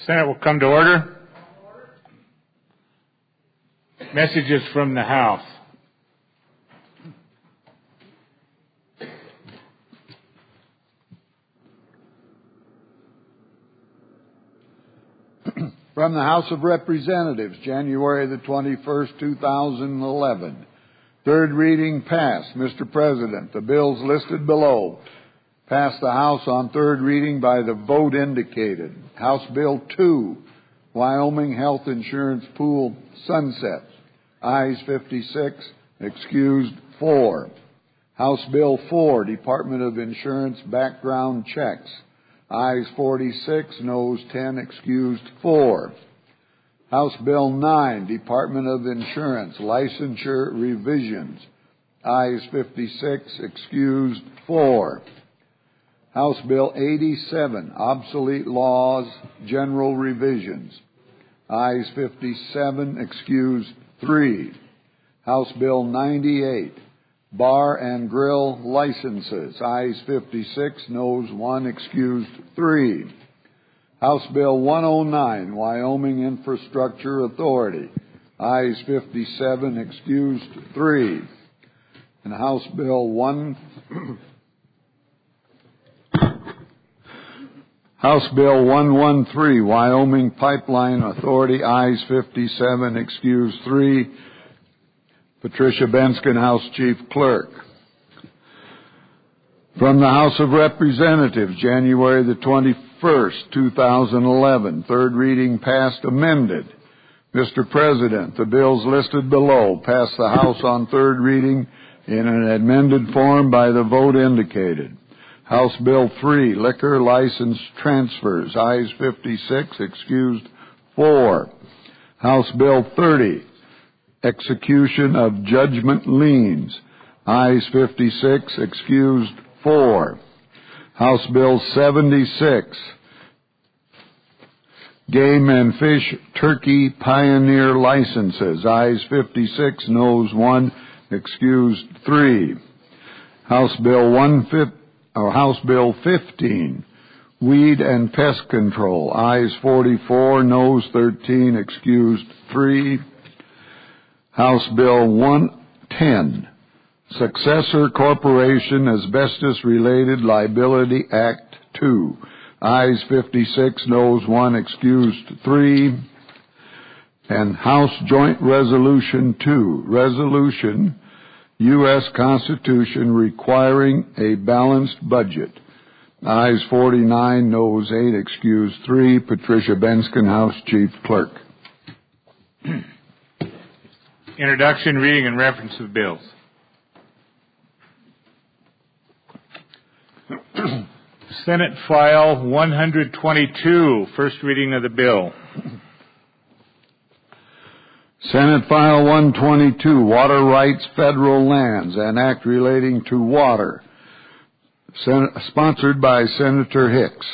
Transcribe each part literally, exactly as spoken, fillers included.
Senate will come to order. Messages from the House. From the House of Representatives, January the twenty-first, two thousand eleven. Third reading passed. Mister President, the bills listed below passed the House on third reading by the vote indicated. House Bill two, Wyoming Health Insurance Pool Sunset. Ayes fifty-six, excused four. House Bill four, Department of Insurance Background Checks. Ayes forty-six, noes ten, excused four. House Bill nine, Department of Insurance Licensure Revisions. Ayes fifty-six, excused four. House Bill eighty-seven, Obsolete Laws, General Revisions. Ayes fifty-seven, excused three. House Bill ninety-eight, Bar and Grill Licenses. Ayes fifty-six, noes one, excused three. House Bill one oh nine, Wyoming Infrastructure Authority. Ayes fifty-seven, excused three. And House Bill one... House Bill one thirteen, Wyoming Pipeline Authority. Ayes fifty-seven, excused three. Patricia Benskin, House Chief Clerk. From the House of Representatives, January the twenty-first, two thousand eleven. Third reading passed, amended. Mister President, the bills listed below passed the House on third reading in an amended form by the vote indicated. House Bill three, Liquor License Transfers. Ayes fifty-six, excused four. House Bill thirty, Execution of Judgment Liens. Ayes fifty-six, excused four. House Bill seventy-six, Game and Fish Turkey Pioneer Licenses. Ayes fifty-six, noes one, excused three. House Bill one fifty, or House Bill fifteen, Weed and Pest Control. Ayes forty-four, noes thirteen, excused three. House Bill one ten, Successor Corporation Asbestos Related Liability Act two. Ayes fifty-six, noes one, excused three. And House Joint Resolution two, Resolution U S Constitution requiring a balanced budget. Ayes forty-nine, noes eight, excused three. Patricia Benskin, House Chief Clerk. Introduction, reading, and reference of bills. Senate File one twenty-two, first reading of the bill. Senate File one twenty-two, Water Rights Federal Lands, an act relating to water, Sen- sponsored by Senator Hicks.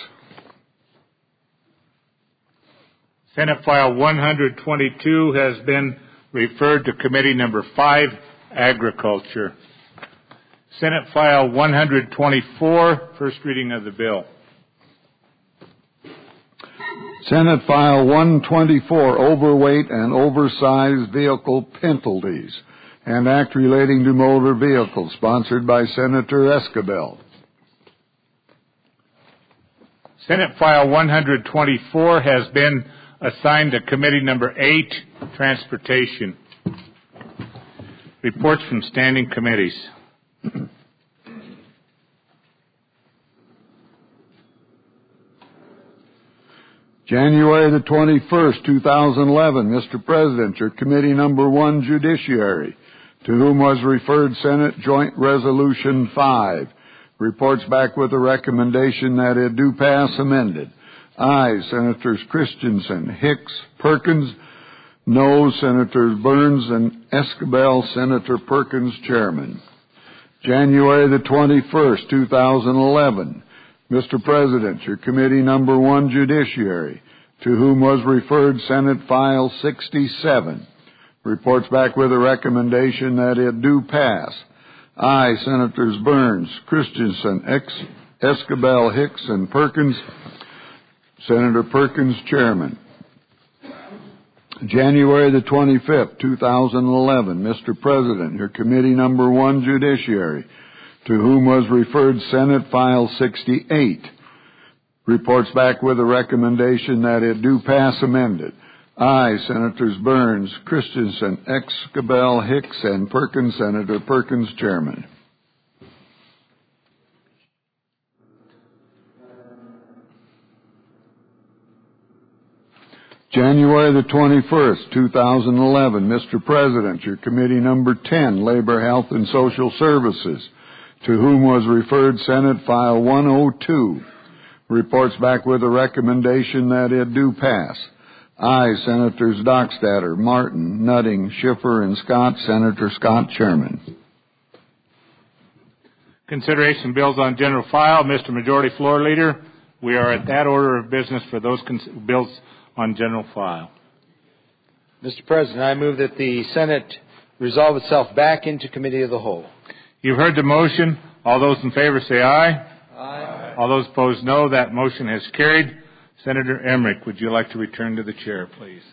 Senate File one twenty-two has been referred to Committee Number five, Agriculture. Senate File one twenty-four, first reading of the bill. Senate File one twenty-four, Overweight and Oversized Vehicle Penalties, an act relating to motor vehicles, sponsored by Senator Escabel. Senate File one twenty-four has been assigned to Committee Number eight, Transportation. Reports from standing committees. January the twenty-first, two thousand eleven, Mister President, your Committee Number one, Judiciary, to whom was referred Senate Joint Resolution five, reports back with a recommendation that it do pass amended. Ayes, Senators Christensen, Hicks, Perkins. Noes, Senators Burns and Escabel. Senator Perkins, Chairman. January the twenty-first, two thousand eleven. Mister President, your Committee Number one, Judiciary, to whom was referred Senate File sixty-seven, reports back with a recommendation that it do pass. Ayes, Senators Burns, Christensen, Escabel, Hicks, and Perkins. Senator Perkins, Chairman. January the twenty-fifth, two thousand eleven, Mister President, your committee number one, Judiciary, to whom was referred Senate File sixty-eight, reports back with a recommendation that it do pass amended. Aye, Senators Burns, Christensen, Escabel, Hicks, and Perkins. Senator Perkins, Chairman. January the twenty-first, two thousand eleven, Mister President, your committee number ten, Labor, Health, and Social Services, to whom was referred Senate File one oh two, reports back with a recommendation that it do pass. Aye, Senators Dockstader, Martin, Nutting, Schiffer, and Scott. Senator Scott, Chairman. Consideration bills on general file. Mister Majority Floor Leader, we are at that order of business for those cons- bills on general file. Mister President, I move that the Senate resolve itself back into Committee of the Whole. You've heard the motion. All those in favor say aye. Aye. All those opposed, no. That motion has carried. Senator Emmerich, would you like to return to the chair, please?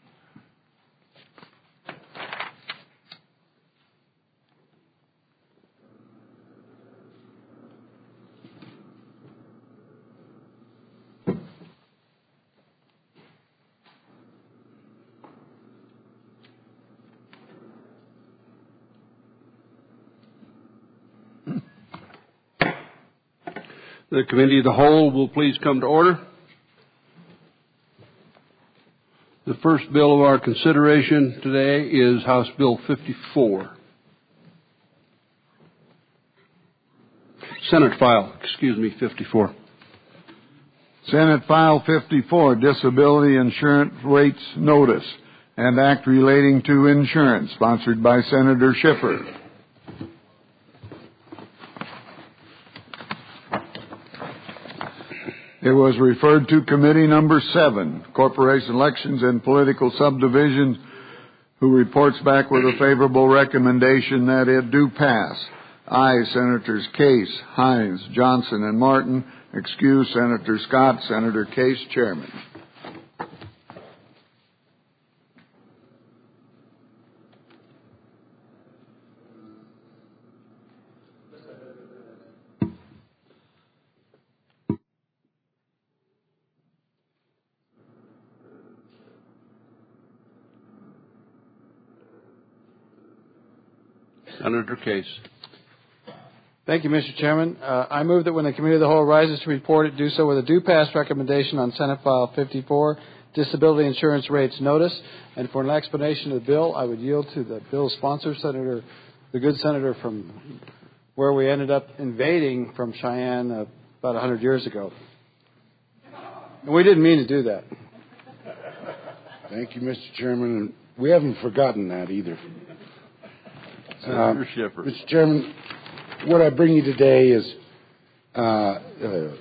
The Committee of the Whole will please come to order. The first bill of our consideration today is House Bill fifty-four. Senate File, excuse me, fifty-four. Senate File fifty-four, Disability Insurance Rates Notice and Act Relating to Insurance, sponsored by Senator Schiffer. It was referred to Committee Number seven, Corporation Elections and Political Subdivisions, who reports back with a favorable recommendation that it do pass. Aye, Senators Case, Hines, Johnson, and Martin. Excuse, Senator Scott. Senator Case, Chairman. Senator Case. Thank you, Mister Chairman. Uh, I move that when the Committee of the Whole rises to report it, do so with a due pass recommendation on Senate File fifty-four, Disability Insurance Rates Notice. And for an explanation of the bill, I would yield to the bill's sponsor, Senator, the good senator from where we ended up invading from Cheyenne uh, about one hundred years ago. And we didn't mean to do that. Thank you, Mister Chairman. We haven't forgotten that either. Senator uh, Schiffer. Mister Chairman, what I bring you today is uh, uh,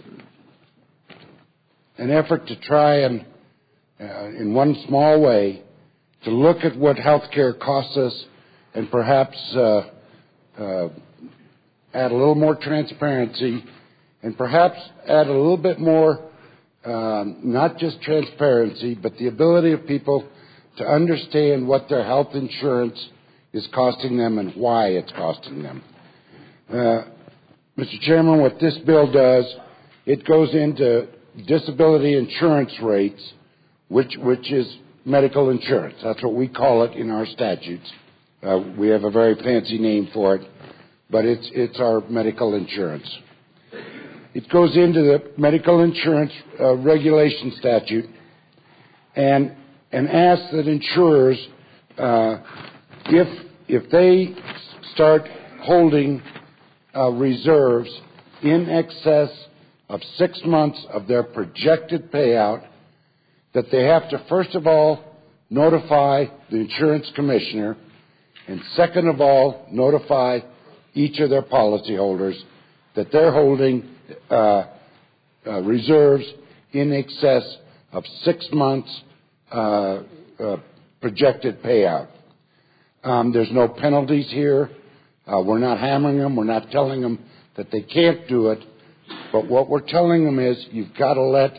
an effort to try and, uh, in one small way, to look at what health care costs us and perhaps uh, uh, add a little more transparency and perhaps add a little bit more, um, not just transparency, but the ability of people to understand what their health insurance is costing them and why it's costing them. Uh, Mister Chairman, what this bill does, it goes into disability insurance rates, which which is medical insurance. That's what we call it in our statutes. Uh, we have a very fancy name for it, but it's it's our medical insurance. It goes into the medical insurance uh, regulation statute and and asks that insurers uh, If if they start holding uh, reserves in excess of six months of their projected payout, that they have to first of all notify the insurance commissioner, and second of all notify each of their policyholders that they're holding uh, uh, reserves in excess of six months uh, uh, projected payout. Um, there's no penalties here. Uh, we're not hammering them. We're not telling them that they can't do it. But what we're telling them is you've got to let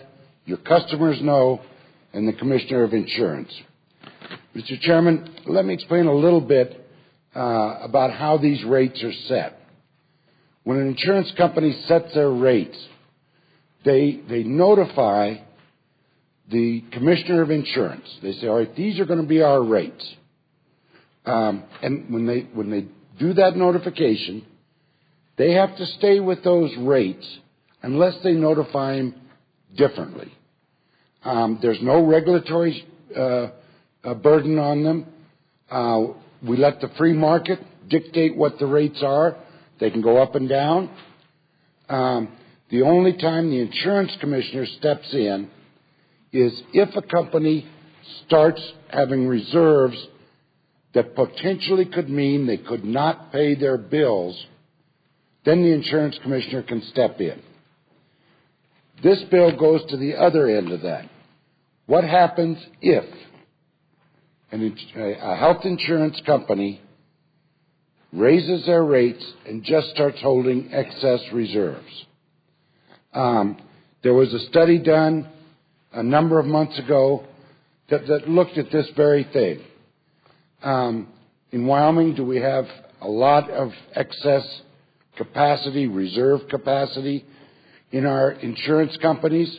your customers know, and the Commissioner of Insurance. Mister Chairman, let me explain a little bit uh, about how these rates are set. When an insurance company sets their rates, they, they notify the Commissioner of Insurance. They say, all right, these are going to be our rates. Um, and when they, when they do that notification, they have to stay with those rates unless they notify him differently. Um, there's no regulatory uh, uh, burden on them. Uh, we let the free market dictate what the rates are. They can go up and down. Um, the only time the insurance commissioner steps in is if a company starts having reserves that potentially could mean they could not pay their bills, then the insurance commissioner can step in. This bill goes to the other end of that. What happens if an, a health insurance company raises their rates and just starts holding excess reserves? Um, there was a study done a number of months ago that, that looked at this very thing. Um, in Wyoming, do we have a lot of excess capacity, reserve capacity in our insurance companies?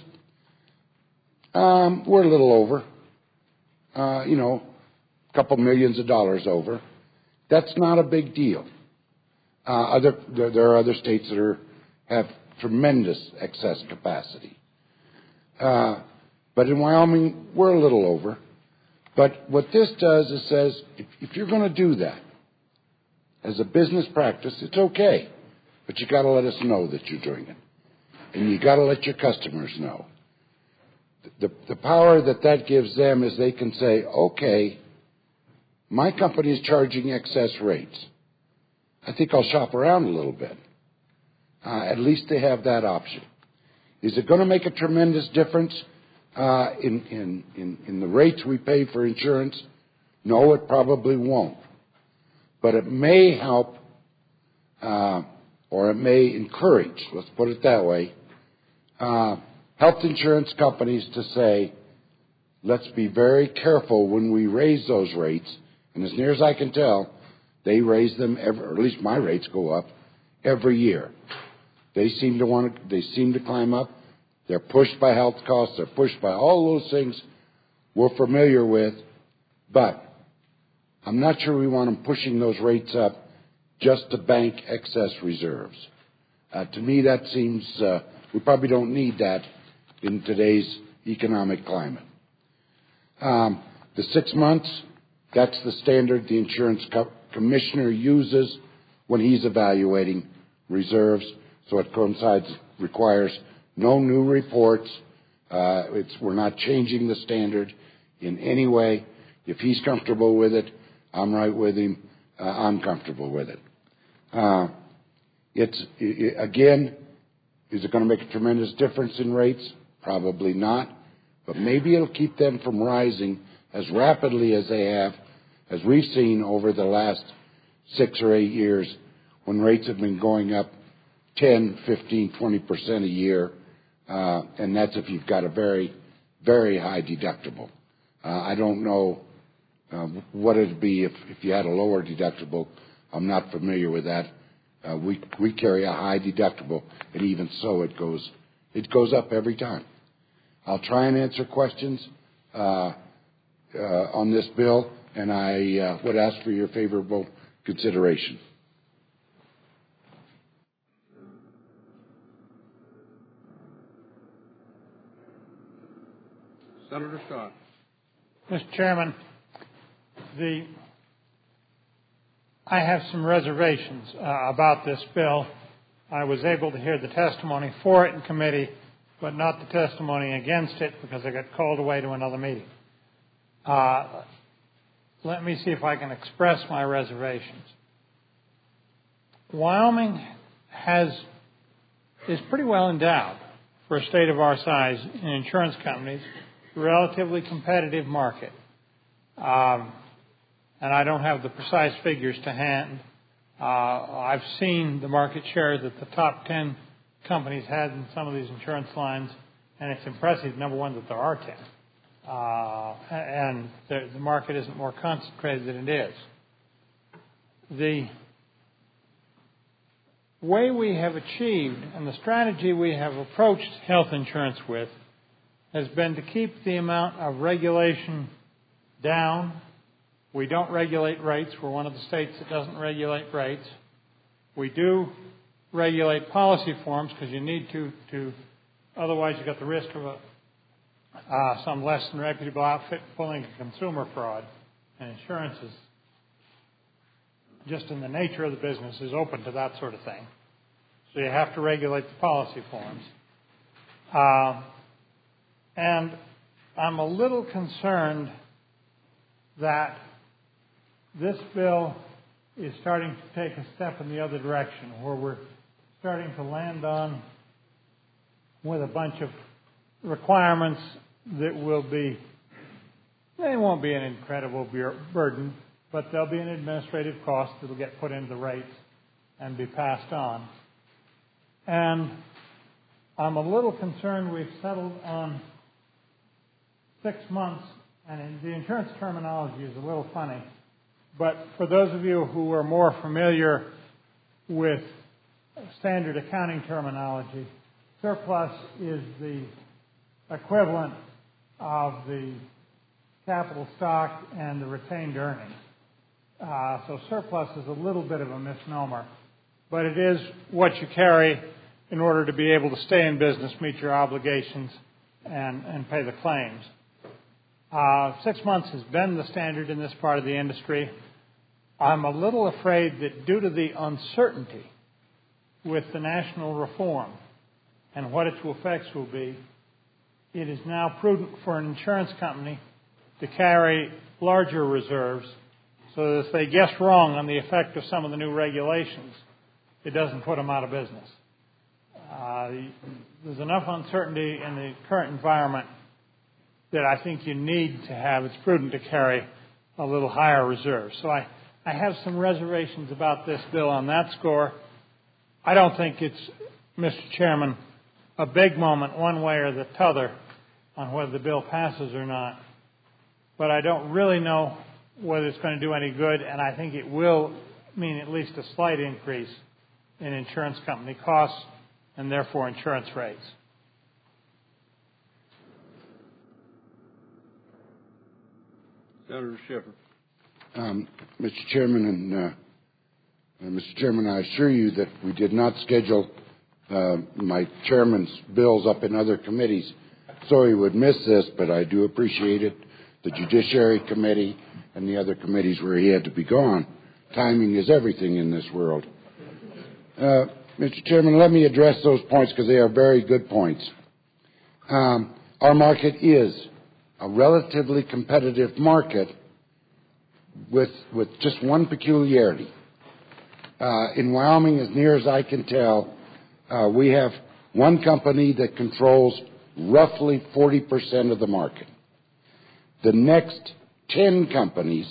Um, we're a little over, uh, you know, a couple millions of dollars over. That's not a big deal. Uh, other, there, there are other states that are, have tremendous excess capacity. Uh, but in Wyoming, we're a little over. But what this does is says, if, if you're going to do that as a business practice, it's okay. But you got to let us know that you're doing it. And you got to let your customers know. The, the power that that gives them is they can say, okay, my company is charging excess rates. I think I'll shop around a little bit. Uh, at least they have that option. Is it going to make a tremendous difference uh, in, in, in, in the rates we pay for insurance? No, it probably won't. But it may help, uh, or it may encourage, let's put it that way, uh, health insurance companies to say, let's be very careful when we raise those rates. And as near as I can tell, they raise them every, or at least my rates go up every year. They seem to want to, they seem to climb up. They're pushed by health costs. They're pushed by all those things we're familiar with. But I'm not sure we want them pushing those rates up just to bank excess reserves. Uh, to me, that seems, uh, we probably don't need that in today's economic climate. Um, the six months, that's the standard the insurance co- commissioner uses when he's evaluating reserves. So it coincides, requires no new reports. Uh, it's, we're not changing the standard in any way. If he's comfortable with it, I'm right with him. Uh, I'm comfortable with it. Uh, it's, it, again, is it going to make a tremendous difference in rates? Probably not. But maybe it'll keep them from rising as rapidly as they have, as we've seen over the last six or eight years when rates have been going up ten, fifteen, twenty percent a year. Uh, and that's if you've got a very, very high deductible. Uh, I don't know uh, what it'd be if, if you had a lower deductible. I'm not familiar with that. Uh, we we carry a high deductible, and even so, it goes it goes up every time. I'll try and answer questions uh, uh, on this bill, and I uh, would ask for your favorable consideration. Senator Scott. Mister Chairman, the I have some reservations uh, about this bill. I was able to hear the testimony for it in committee, but not the testimony against it because I got called away to another meeting. Uh, let me see if I can express my reservations. Wyoming has is pretty well endowed for a state of our size in insurance companies, relatively competitive market. Um, and I don't have the precise figures to hand. Uh, I've seen the market share that the top ten companies had in some of these insurance lines, and it's impressive, number one, that there are ten. Uh, and the, the market isn't more concentrated than it is. The way we have achieved and the strategy we have approached health insurance with has been to keep the amount of regulation down. We don't regulate rates. We're one of the states that doesn't regulate rates. We do regulate policy forms because you need to, to otherwise you've got the risk of a Uh, some less than reputable outfit pulling a consumer fraud, and insurance is just in the nature of the business is open to that sort of thing. So you have to regulate the policy forms. Uh, and I'm a little concerned that this bill is starting to take a step in the other direction, where we're starting to land on with a bunch of requirements that will be, they won't be an incredible burden, but there'll be an administrative cost that will get put into the rates and be passed on. And I'm a little concerned we've settled on six months, and the insurance terminology is a little funny, but for those of you who are more familiar with standard accounting terminology, surplus is the equivalent of the capital stock and the retained earnings. Uh, so surplus is a little bit of a misnomer, but it is what you carry in order to be able to stay in business, meet your obligations, and, and pay the claims. Uh, six months has been the standard in this part of the industry. I'm a little afraid that due to the uncertainty with the national reform and what its effects will be, it is now prudent for an insurance company to carry larger reserves so that if they guess wrong on the effect of some of the new regulations, it doesn't put them out of business. Uh, there's enough uncertainty in the current environment that I think you need to have, it's prudent to carry a little higher reserve. So I, I have some reservations about this bill on that score. I don't think it's, Mister Chairman, a big moment one way or the other on whether the bill passes or not. But I don't really know whether it's going to do any good, and I think it will mean at least a slight increase in insurance company costs and therefore insurance rates. Senator Schiffer. Um, Mister Chairman, and uh, uh, Mister Chairman, I assure you that we did not schedule uh, my chairman's bills up in other committees so he would miss this, but I do appreciate it. The Judiciary Committee and the other committees where he had to be gone. Timing is everything in this world. Uh, Mister Chairman, let me address those points because they are very good points. Um, our market is a relatively competitive market with, with just one peculiarity. Uh, in Wyoming, as near as I can tell, uh, we have one company that controls roughly forty percent of the market. The next ten companies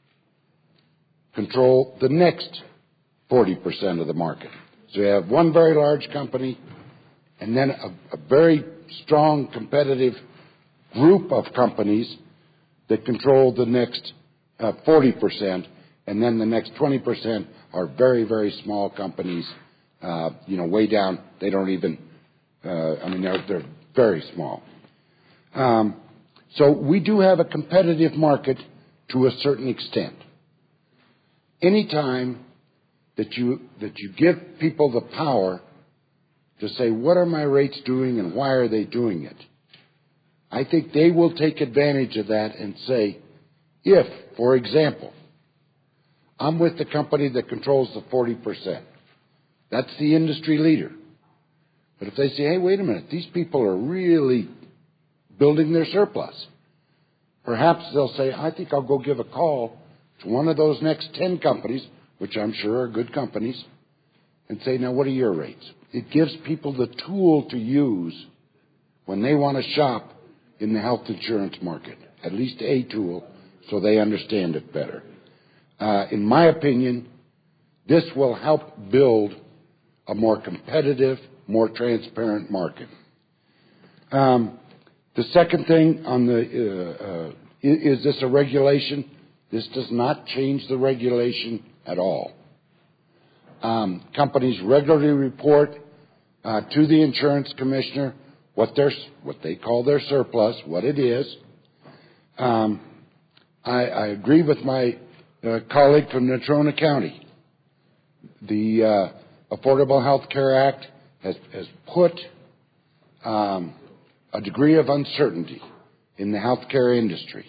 control the next forty percent of the market. So you have one very large company and then a, a very strong competitive group of companies that control the next uh, forty percent, and then the next twenty percent are very, very small companies, uh, you know, way down. They don't even, uh, I mean, they're, they're very small. Um, so we do have a competitive market to a certain extent. Anytime that you, that you give people the power to say, what are my rates doing and why are they doing it? I think they will take advantage of that and say, if, for example, I'm with the company that controls the forty percent, that's the industry leader. But if they say, hey, wait a minute, these people are really building their surplus, perhaps they'll say, I think I'll go give a call to one of those next ten companies, which I'm sure are good companies, and say, now what are your rates? It gives people the tool to use when they want to shop in the health insurance market, at least a tool, so they understand it better. Uh, in my opinion, this will help build a more competitive, more transparent market. Um, the second thing on the, uh, uh, is, is this a regulation? This does not change the regulation at all. Um, companies regularly report uh, to the insurance commissioner what their, what they call their surplus, what it is. Um, I, I agree with my uh, colleague from Natrona County. The uh, Affordable Health Care Act has, has put um, a degree of uncertainty in the healthcare industry.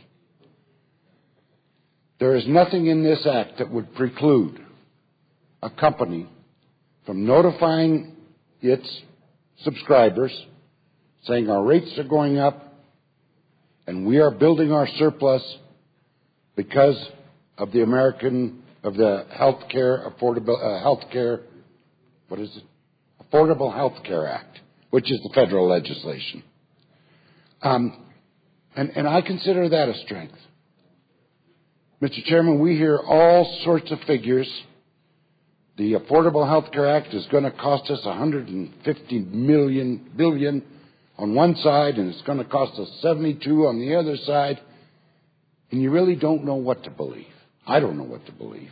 There is nothing in this act that would preclude a company from notifying its subscribers, saying our rates are going up and we are building our surplus because of the American, of the healthcare affordable, uh, healthcare, what is it? Affordable Health Care Act, which is the federal legislation. Um, and, and I consider that a strength. Mister Chairman, we hear all sorts of figures. The Affordable Health Care Act is going to cost us one hundred fifty million billion on one side, and it's going to cost us seventy-two on the other side. And you really don't know what to believe. I don't know what to believe.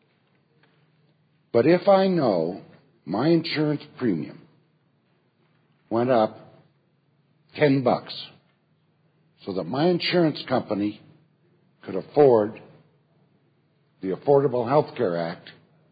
But if I know my insurance premium went up ten bucks so that my insurance company could afford the Affordable Health Care Act,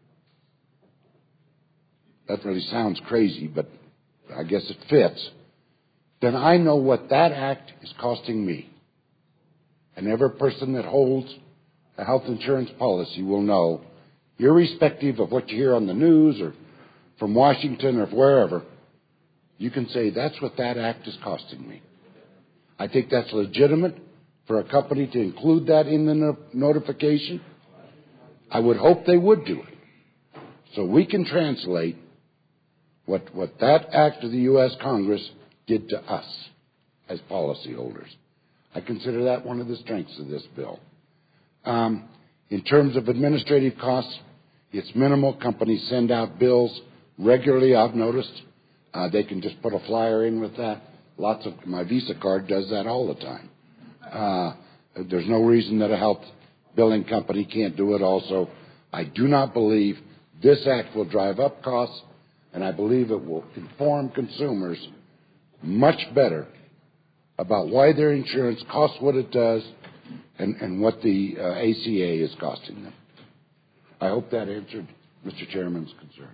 that really sounds crazy, but I guess it fits, then I know what that act is costing me. And every person that holds a health insurance policy will know, irrespective of what you hear on the news or from Washington or wherever, you can say that's what that act is costing me. I think that's legitimate for a company to include that in the no- notification. I would hope they would do it. So we can translate what, what that act of the U S Congress did to us as policyholders. I consider that one of the strengths of this bill. Um, in terms of administrative costs, it's minimal. Companies send out bills regularly, I've noticed. Uh, they can just put a flyer in with that. Lots of, my Visa card does that all the time. Uh, there's no reason that a health billing company can't do it also. I do not believe this act will drive up costs, and I believe it will inform consumers much better about why their insurance costs what it does and, and what the uh, A C A is costing them. I hope that answered Mister Chairman's concern.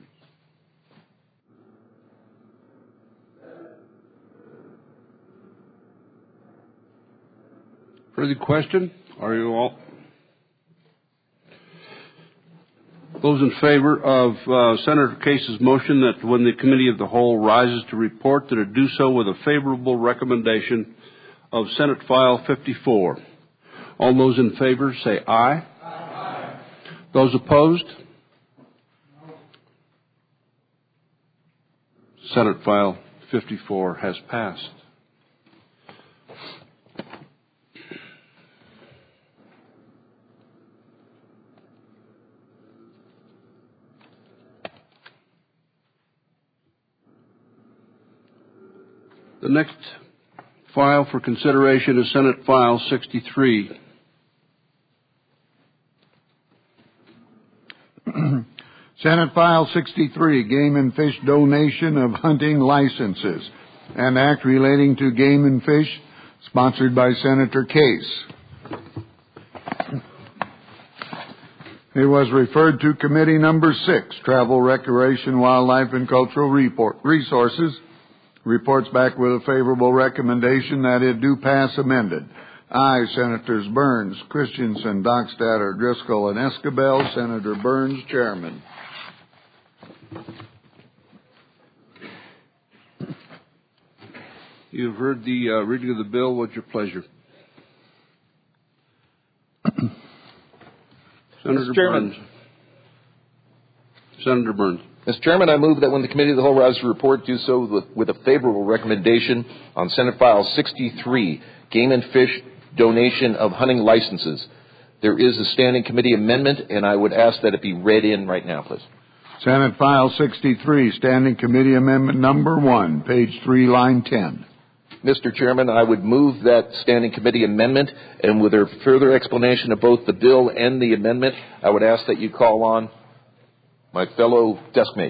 Further question? Are you all? Those in favor of uh, Senator Case's motion that when the Committee of the Whole rises to report, that it do so with a favorable recommendation of Senate File fifty-four. All those in favor say aye. Aye. Those opposed? Senate File fifty-four has passed. The next file for consideration is Senate File sixty-three. Senate File sixty-three, Game and Fish Donation of Hunting Licenses, an act relating to game and fish, sponsored by Senator Case. It was referred to Committee Number six, Travel, Recreation, Wildlife, and Cultural Report, Resources. Reports back with a favorable recommendation that it do pass amended. Aye, Senators Burns, Christensen, Dockstader, Driscoll, and Escabel. Senator Burns, Chairman. You've heard the uh, reading of the bill. What's your pleasure? Senator Burns. Senator Burns. Mister Chairman, I move that when the Committee of the Whole rises to report, do so with, with a favorable recommendation on Senate File sixty-three, Game and Fish Donation of Hunting Licenses. There is a standing committee amendment, and I would ask that it be read in right now, please. Senate File sixty-three, Standing Committee Amendment Number one, page three, line ten. Mister Chairman, I would move that standing committee amendment, and with a further explanation of both the bill and the amendment, I would ask that you call on my fellow deskmate.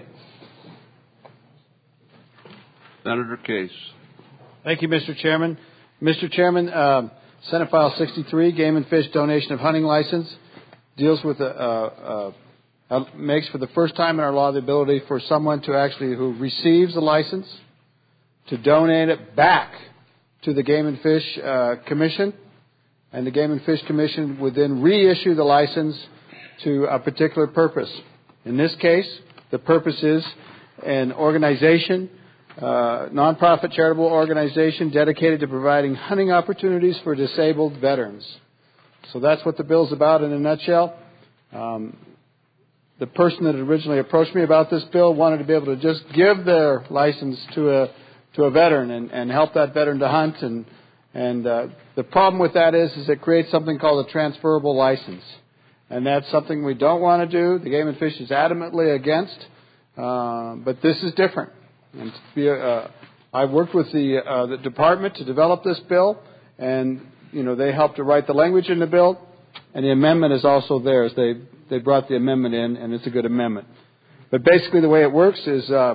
Senator Case. Thank you, Mister Chairman. Mister Chairman, uh, Senate File sixty-three, Game and Fish Donation of Hunting License, deals with, a, uh, uh, makes for the first time in our law the ability for someone to actually, who receives a license, to donate it back to the Game and Fish uh, Commission, and the Game and Fish Commission would then reissue the license to a particular purpose. In this case, the purpose is an organization, uh, nonprofit charitable organization dedicated to providing hunting opportunities for disabled veterans. So that's what the bill's about in a nutshell. Um, the person that originally approached me about this bill wanted to be able to just give their license to a to a veteran and, and help that veteran to hunt. And, and uh, the problem with that is, is it creates something called a transferable license. And that's something we don't want to do. The Game and Fish is adamantly against. Uh, but this is different. And to be, uh, I worked with the, uh, the department to develop this bill. And, you know, they helped to write the language in the bill. And the amendment is also theirs. They, they brought the amendment in, and it's a good amendment. But basically the way it works is... Uh,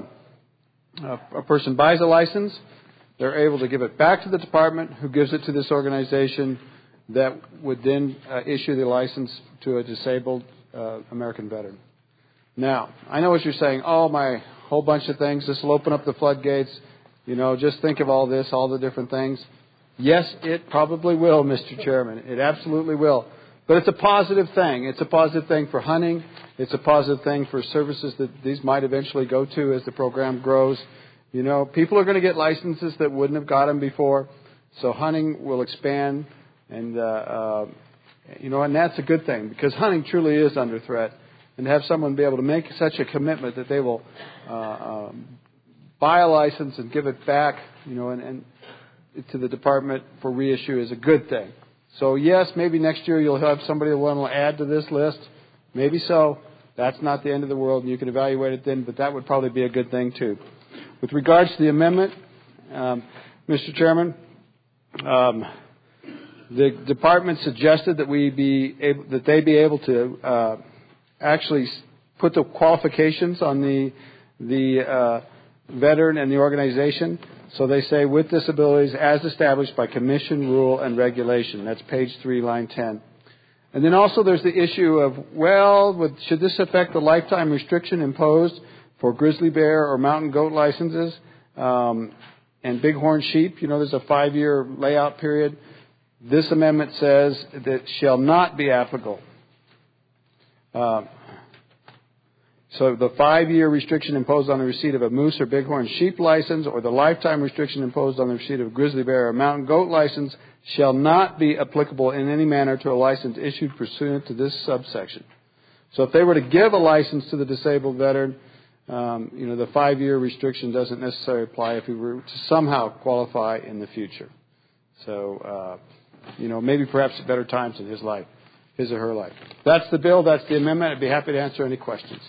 Uh, a person buys a license, they're able to give it back to the department, who gives it to this organization that would then uh, issue the license to a disabled uh, American veteran. Now, I know what you're saying, oh, my whole bunch of things, this will open up the floodgates, you know, just think of all this, all the different things. Yes, it probably will, Mister Chairman. It absolutely will. But it's a positive thing. It's a positive thing for hunting. It's a positive thing for services that these might eventually go to as the program grows. You know, people are going to get licenses that wouldn't have got them before. So hunting will expand. And, uh, uh, you know, and that's a good thing, because hunting truly is under threat. And to have someone be able to make such a commitment that they will uh, um, buy a license and give it back, you know, and, and to the department for reissue is a good thing. So, yes, maybe next year you'll have somebody that will add to this list. Maybe so. That's not the end of the world, and you can evaluate it then, but that would probably be a good thing, too. With regards to the amendment, um, Mister Chairman, um, the department suggested that we be able, that they be able to uh, actually put the qualifications on the the uh, veteran and the organization. So they say, with disabilities as established by commission, rule, and regulation. That's page three, line ten. And then also there's the issue of, well, would, should this affect the lifetime restriction imposed for grizzly bear or mountain goat licenses um, and bighorn sheep? You know, there's a five-year layout period. This amendment says that shall not be applicable. Uh, So the five-year restriction imposed on the receipt of a moose or bighorn sheep license, or the lifetime restriction imposed on the receipt of a grizzly bear or mountain goat license, shall not be applicable in any manner to a license issued pursuant to this subsection. So if they were to give a license to the disabled veteran, um, you know, the five-year restriction doesn't necessarily apply if he were to somehow qualify in the future. So, uh, you know, maybe perhaps at better times in his life, his or her life. That's the bill. That's the amendment. I'd be happy to answer any questions.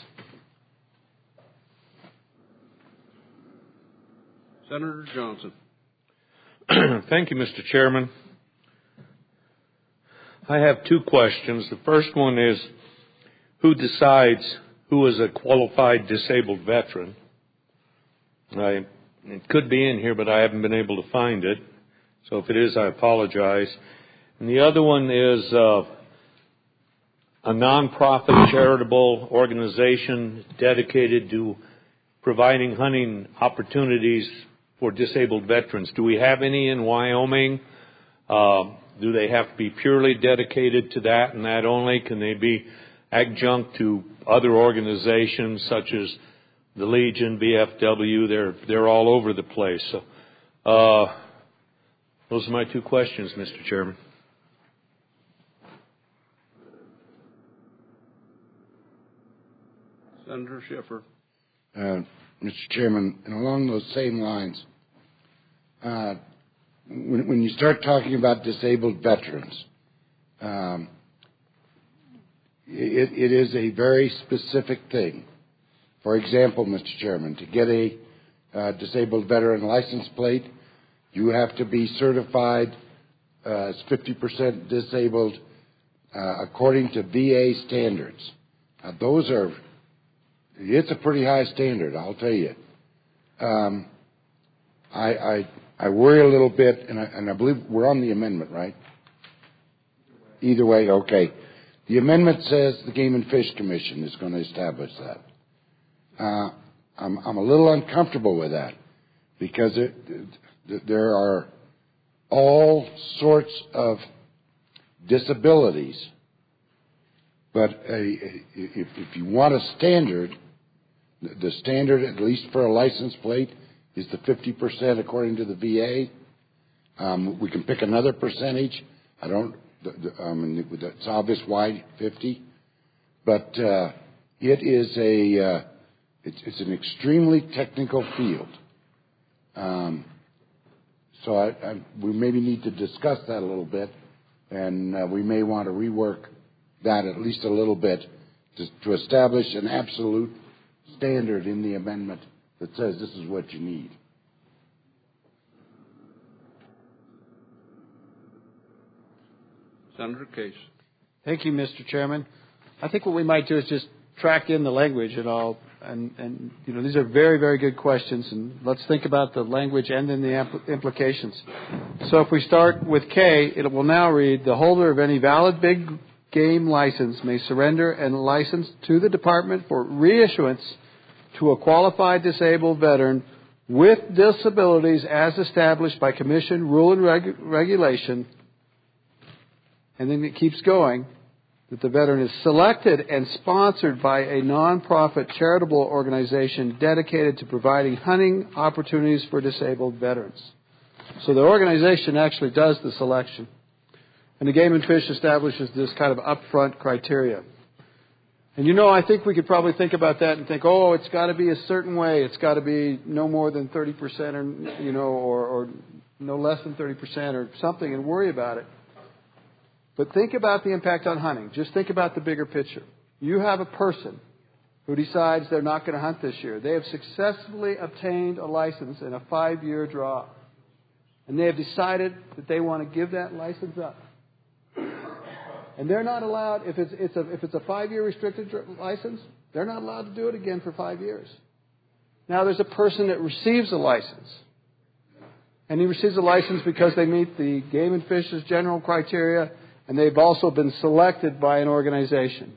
Senator Johnson. Thank you, Mister Chairman. I have two questions. The first one is, who decides who is a qualified disabled veteran? I, it could be in here, but I haven't been able to find it. So if it is, I apologize. And the other one is uh, a nonprofit charitable organization dedicated to providing hunting opportunities for disabled veterans. Do we have any in Wyoming? Uh, do they have to be purely dedicated to that and that only? Can they be adjunct to other organizations such as the Legion, V F W? They're they're all over the place. So, uh, those are my two questions, Mister Chairman. Senator Schiffer. Uh, Mister Chairman, and along those same lines, uh, when, when you start talking about disabled veterans, um, it, it is a very specific thing. For example, Mister Chairman, to get a uh, disabled veteran license plate, You have to be certified uh, as fifty percent disabled uh, according to V A standards. Now, those are, it's a pretty high standard, I'll tell you. Um, I, I, I worry a little bit, and I, and I believe we're on the amendment, right? Either way, okay. The amendment says the Game and Fish Commission is going to establish that. Uh, I'm, I'm a little uncomfortable with that because it, it, there are all sorts of disabilities. But a, a, if, if you want a standard, the standard, at least for a license plate, is the fifty percent according to the V A. Um, we can pick another percentage. I don't, the, the, um, it's obvious why fifty. But uh, it is a, uh, it's, it's an extremely technical field. Um, so I, I, we maybe need to discuss that a little bit, and uh, we may want to rework that at least a little bit to, to establish an absolute standard in the amendment that says this is what you need. Senator Case. Thank you, Mister Chairman. I think what we might do is just track in the language and all, and, and you know, these are very, very good questions, and let's think about the language and then the ampl- implications. So if we start with K, it will now read, the holder of any valid big game license may surrender and license to the department for reissuance to a qualified disabled veteran with disabilities as established by commission, rule, and reg- regulation. And then it keeps going, that the veteran is selected and sponsored by a nonprofit charitable organization dedicated to providing hunting opportunities for disabled veterans. So the organization actually does the selection. And the Game and Fish establishes this kind of upfront criteria. And you know, I think we could probably think about that and think, oh, it's got to be a certain way. It's got to be no more than thirty percent or, you know, or, or no less than thirty percent or something and worry about it. But think about the impact on hunting. Just think about the bigger picture. You have a person who decides they're not going to hunt this year. They have successfully obtained a license in a five-year draw. And they have decided that they want to give that license up. And they're not allowed, if it's, it's a, if it's a five-year restricted license, they're not allowed to do it again for five years. Now, there's a person that receives a license. And he receives a license because they meet the Game and Fish's general criteria, and they've also been selected by an organization.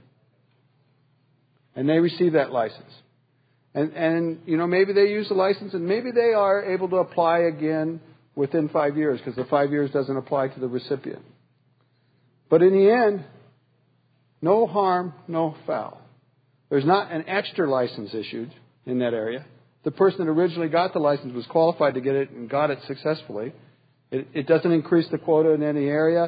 And they receive that license. And, and, you know, maybe they use the license, and maybe they are able to apply again within five years, because the five years doesn't apply to the recipient. But in the end, no harm, no foul. There's not an extra license issued in that area. The person that originally got the license was qualified to get it and got it successfully. It, it doesn't increase the quota in any area.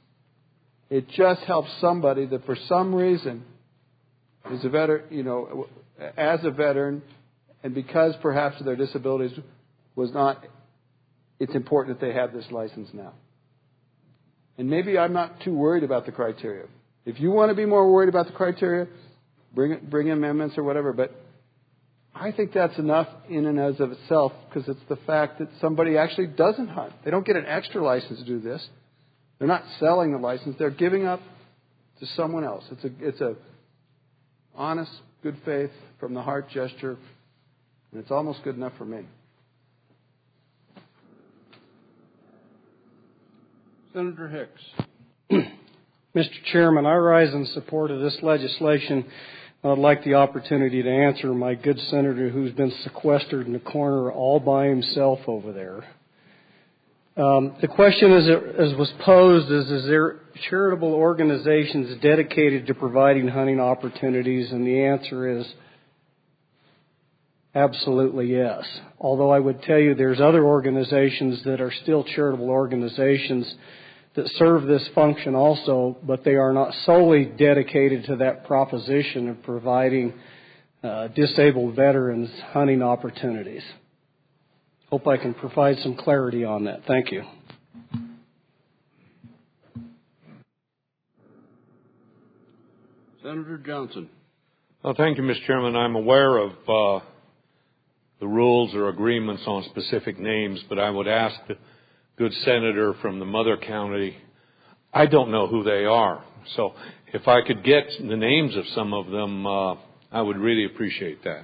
It just helps somebody that for some reason is a veteran, you know, as a veteran, and because perhaps of their disabilities was not, it's important that they have this license now. And maybe I'm not too worried about the criteria. If you want to be more worried about the criteria, bring it, bring amendments or whatever. But I think that's enough in and as of itself, because it's the fact that somebody actually doesn't hunt. They don't get an extra license to do this. They're not selling the license. They're giving up to someone else. It's a it's a honest, good faith, from the heart gesture, and it's almost good enough for me. Senator Hicks. Mister Chairman, I rise in support of this legislation. I'd like the opportunity to answer my good senator who's been sequestered in a corner all by himself over there. Um, the question as, it, as was posed is, is there charitable organizations dedicated to providing hunting opportunities? And the answer is absolutely yes. Although I would tell you there's other organizations that are still charitable organizations that serve this function also, but they are not solely dedicated to that proposition of providing uh, disabled veterans hunting opportunities. Hope I can provide some clarity on that. Thank you. Senator Johnson. Well, thank you, Mister Chairman. I'm aware of uh, the rules or agreements on specific names, but I would ask the good senator from the mother county, I don't know who they are. So if I could get the names of some of them, uh, I would really appreciate that.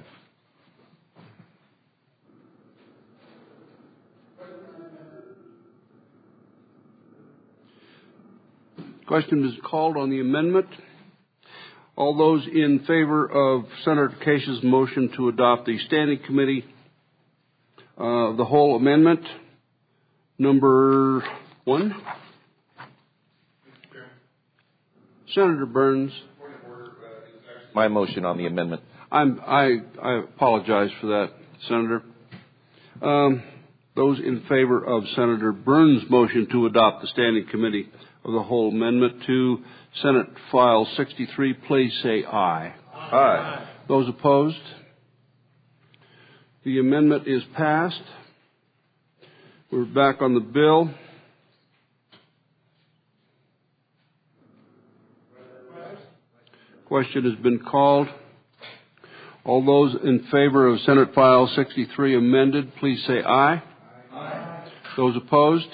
Question is called on the amendment. All those in favor of Senator Case's motion to adopt the Standing Committee of uh, the whole amendment, number one. Senator Burns. My motion on the amendment. I'm, I, I apologize for that, Senator. Um, those in favor of Senator Burns' motion to adopt the Standing Committee of the whole amendment to Senate File sixty-three, please say aye. Aye. Those opposed? The amendment is passed. We're back on the bill. Question has been called. All those in favor of Senate File sixty-three amended, please say aye. Aye. Those opposed?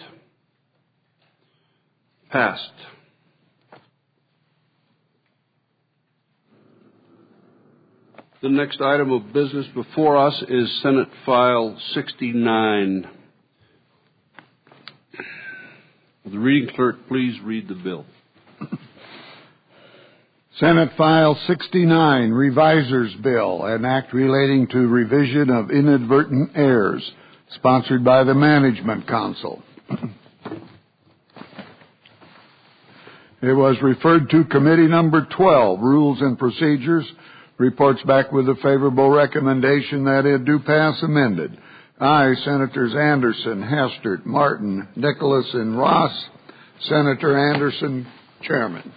Passed. The next item of business before us is Senate File sixty-nine. Will the reading clerk please read the bill? Senate File sixty-nine, Revisor's Bill, an act relating to revision of inadvertent errors, sponsored by the Management Council. It was referred to Committee Number twelve, Rules and Procedures, reports back with a favorable recommendation that it do pass amended. Aye, Senators Anderson, Hastert, Martin, Nicholas, and Ross. Senator Anderson, Chairman.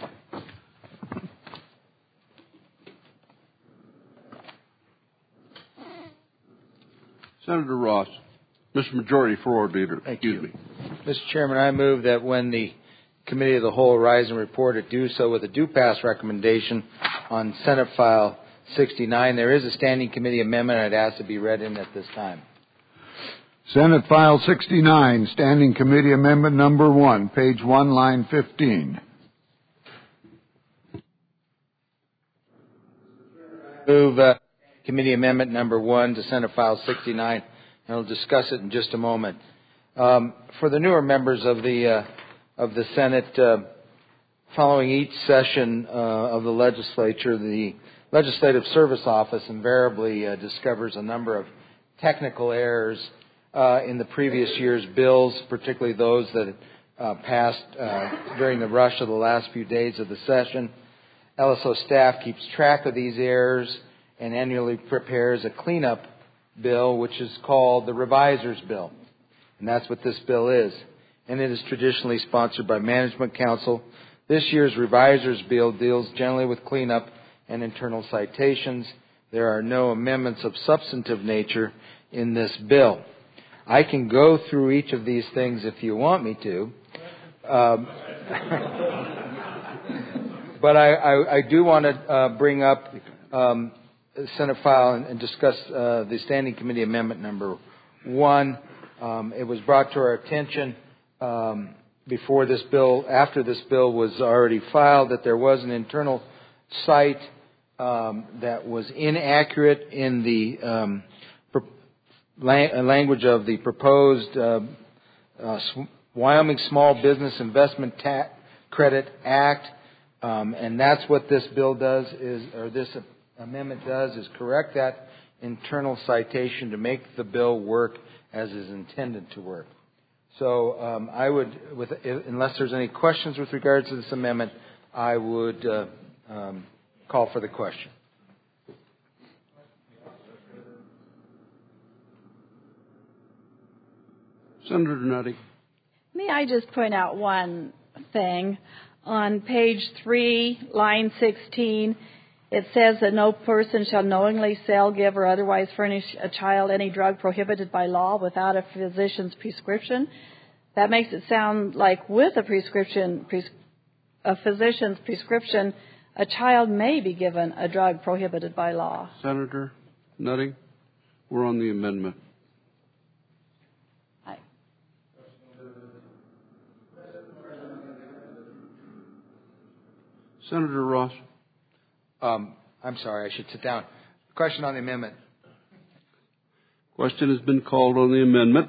Senator Ross. Mister Majority Floor Leader. Thank Excuse you. me. Mister Chairman, I move that when the Committee of the Whole rise and report it do so with a due pass recommendation on Senate File sixty-nine. There is a Standing Committee amendment I'd ask to be read in at this time. Senate File sixty-nine, Standing Committee Amendment Number one, page one, line fifteen. Move uh, Committee Amendment Number one to Senate File sixty-nine, and we'll discuss it in just a moment. Um, for the newer members of the uh, of the Senate, uh, following each session uh, of the legislature, the Legislative Service Office invariably uh, discovers a number of technical errors uh, in the previous year's bills, particularly those that uh, passed uh, during the rush of the last few days of the session. L S O staff keeps track of these errors and annually prepares a cleanup bill, which is called the Revisor's Bill. And that's what this bill is. And it is traditionally sponsored by Management Council. This year's Revisor's Bill deals generally with cleanup and internal citations. There are no amendments of substantive nature in this bill. I can go through each of these things if you want me to. Um, but I, I, I do want to uh, bring up um, Senate file and, and discuss uh, the Standing Committee Amendment Number one. Um, it was brought to our attention um, before this bill, after this bill was already filed, that there was an internal cite um, that was inaccurate in the um, pro- la- language of the proposed uh, uh, Wyoming Small Business Investment Ta- Credit Act, um, and that's what this bill does is, or this amendment does, is correct that internal citation to make the bill work as is intended to work. So um, I would, with, unless there's any questions with regards to this amendment, I would uh, um, call for the question. Senator Nutty. May I just point out one thing? On page three, line sixteen, it says that no person shall knowingly sell, give, or otherwise furnish a child any drug prohibited by law without a physician's prescription. That makes it sound like with a prescription, pres- a physician's prescription, a child may be given a drug prohibited by law. Senator Nutting, We're on the amendment. Aye. Senator Ross. Um, I'm sorry, I should sit down. Question on the amendment. Question has been called on the amendment.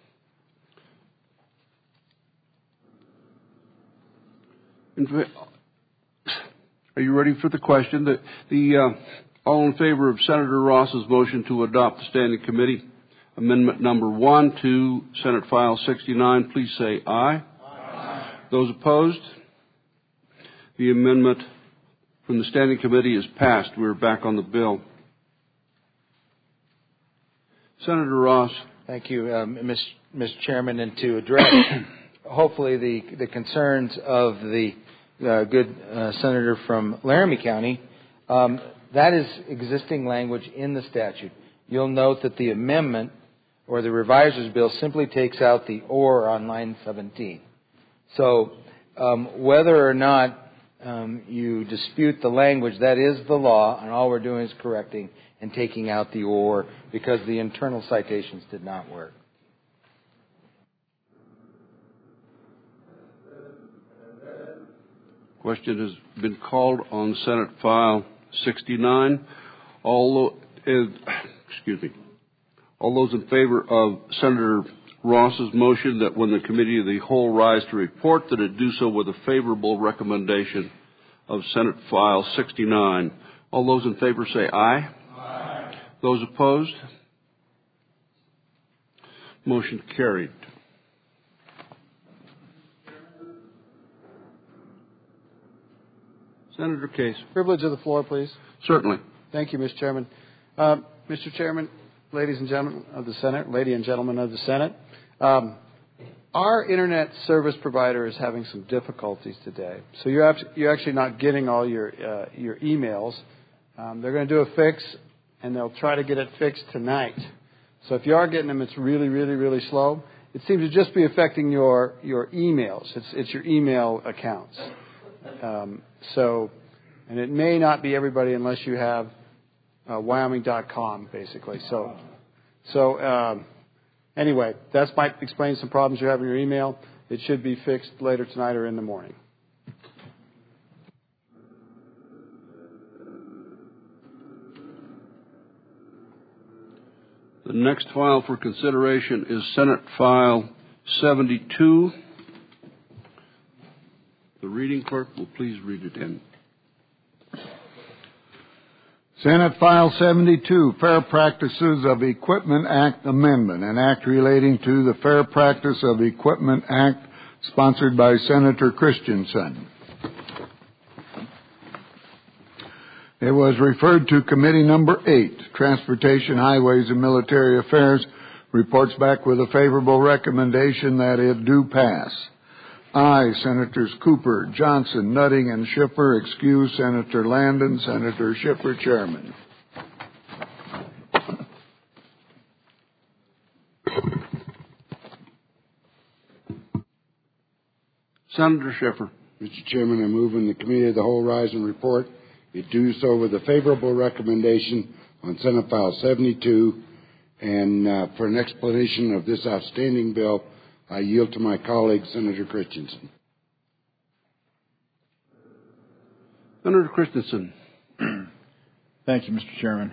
Are you ready for the question? The, the uh, all in favor of Senator Ross's motion to adopt the Standing Committee Amendment Number One to Senate File sixty-nine, please say aye. Aye. Those opposed? The amendment from the Standing Committee is passed. We're back on the bill. Senator Ross. Thank you, um, Mister Chairman, and to address hopefully the, the concerns of the uh, good uh, senator from Laramie County, um, that is existing language in the statute. You'll note that the amendment or the reviser's bill simply takes out the or on line seventeen. So um, whether or not um, you dispute the language, that is the law, and all we're doing is correcting and taking out the or because the internal citations did not work. Question has been called on Senate File sixty-nine. All, uh, excuse me. All those in favor of Senator Ross's motion that when the Committee of the Whole rise to report, that it do so with a favorable recommendation of Senate File sixty-nine. All those in favor say aye. Aye. Those opposed? Motion carried. Senator Case. Privilege of the floor, please. Certainly. Thank you, Mister Chairman. Uh, Mister Chairman, ladies and gentlemen of the Senate, lady and gentlemen of the Senate, um, our internet service provider is having some difficulties today. So you're, you're actually not getting all your uh, your emails. Um, they're going to do a fix, and they'll try to get it fixed tonight. So if you are getting them, it's really, really, really slow. It seems to just be affecting your your emails. It's it's your email accounts. Um, so, and it may not be everybody unless you have uh, Wyoming dot com, basically. So, so um, anyway, that might explain some problems you have in your email. It should be fixed later tonight or in the morning. The next file for consideration is Senate File seventy-two. The reading clerk will please read it in. Senate File seventy-two, Fair Practices of Equipment Act Amendment, an act relating to the Fair Practice of Equipment Act, sponsored by Senator Christensen. It was referred to Committee Number eight, Transportation, Highways, and Military Affairs, reports back with a favorable recommendation that it do pass. Aye, Senators Cooper, Johnson, Nutting, and Schiffer. Excuse Senator Landon. Senator Schiffer, Chairman. Senator Schiffer. Mister Chairman, I move in the Committee of the Whole rise and report. It do so with a favorable recommendation on Senate File seventy-two. And uh, for an explanation of this outstanding bill, I yield to my colleague, Senator Christensen. Senator Christensen. Thank you, Mister Chairman.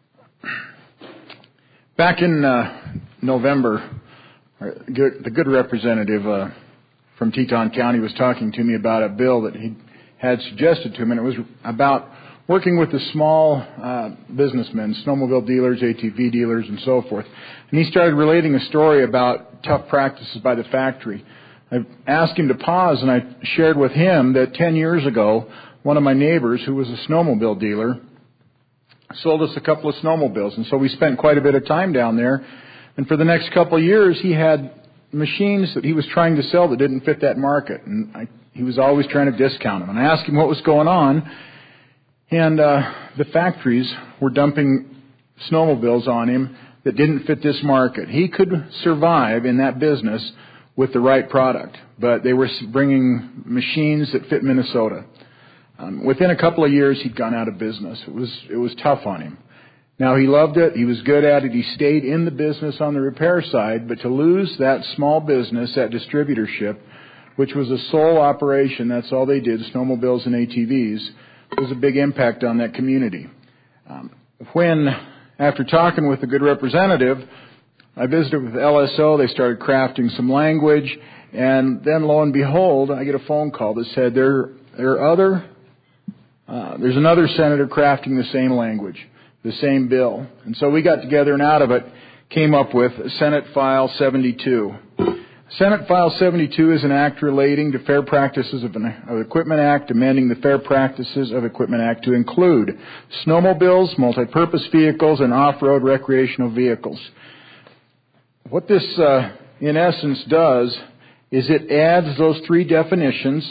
Back in uh, November, the good representative uh, from Teton County was talking to me about a bill that he had suggested to him, and it was about working with the small uh, businessmen, snowmobile dealers, A T V dealers, and so forth. And he started relating a story about tough practices by the factory. I asked him to pause, and I shared with him that ten years ago, one of my neighbors, who was a snowmobile dealer, sold us a couple of snowmobiles. And so we spent quite a bit of time down there. And for the next couple of years, he had machines that he was trying to sell that didn't fit that market. And I, he was always trying to discount them. And I asked him what was going on. And uh, the factories were dumping snowmobiles on him that didn't fit this market. He could survive in that business with the right product, but they were bringing machines that fit Minnesota. Um, within a couple of years, he'd gone out of business. It was it was tough on him. Now, he loved it. He was good at it. He stayed in the business on the repair side, but to lose that small business, that distributorship, which was a sole operation, that's all they did, snowmobiles and A T Vs, was a big impact on that community. Um, when, after talking with a good representative, I visited with L S O, they started crafting some language, and then lo and behold, I get a phone call that said there, there are other, uh, there's another senator crafting the same language, the same bill. And so we got together and out of it came up with Senate File seventy-two. Senate File seventy-two is an act relating to Fair Practices of, an, of Equipment Act, amending the Fair Practices of Equipment Act to include snowmobiles, multipurpose vehicles, and off-road recreational vehicles. What this, uh, in essence, does is it adds those three definitions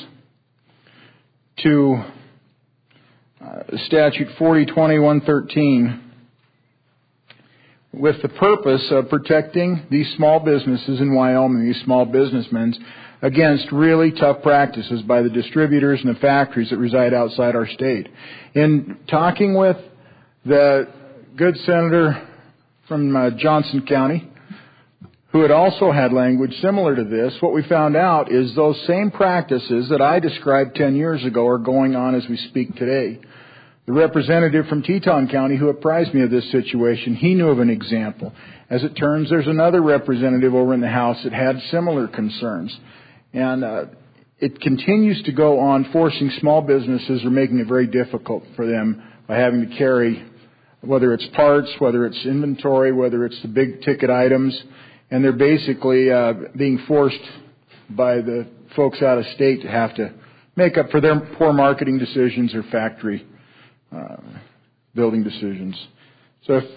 to uh, Statute forty twenty-one thirteen with the purpose of protecting these small businesses in Wyoming, these small businessmen, against really tough practices by the distributors and the factories that reside outside our state. In talking with the good senator from uh, Johnson County, who had also had language similar to this, what we found out is those same practices that I described ten years ago are going on as we speak today. The representative from Teton County who apprised me of this situation, he knew of an example. As it turns, there's another representative over in the House that had similar concerns. And uh, it continues to go on forcing small businesses or making it very difficult for them by having to carry, whether it's parts, whether it's inventory, whether it's the big ticket items. And they're basically uh, being forced by the folks out of state to have to make up for their poor marketing decisions or factory Uh, building decisions. So if,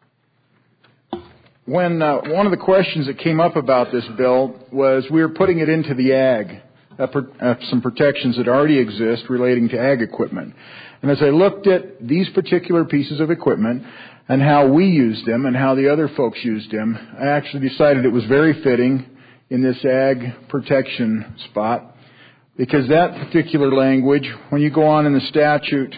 when uh, one of the questions that came up about this bill was we were putting it into the ag, uh, per, uh, some protections that already exist relating to ag equipment. And as I looked at these particular pieces of equipment and how we used them and how the other folks used them, I actually decided it was very fitting in this ag protection spot, because that particular language, when you go on in the statute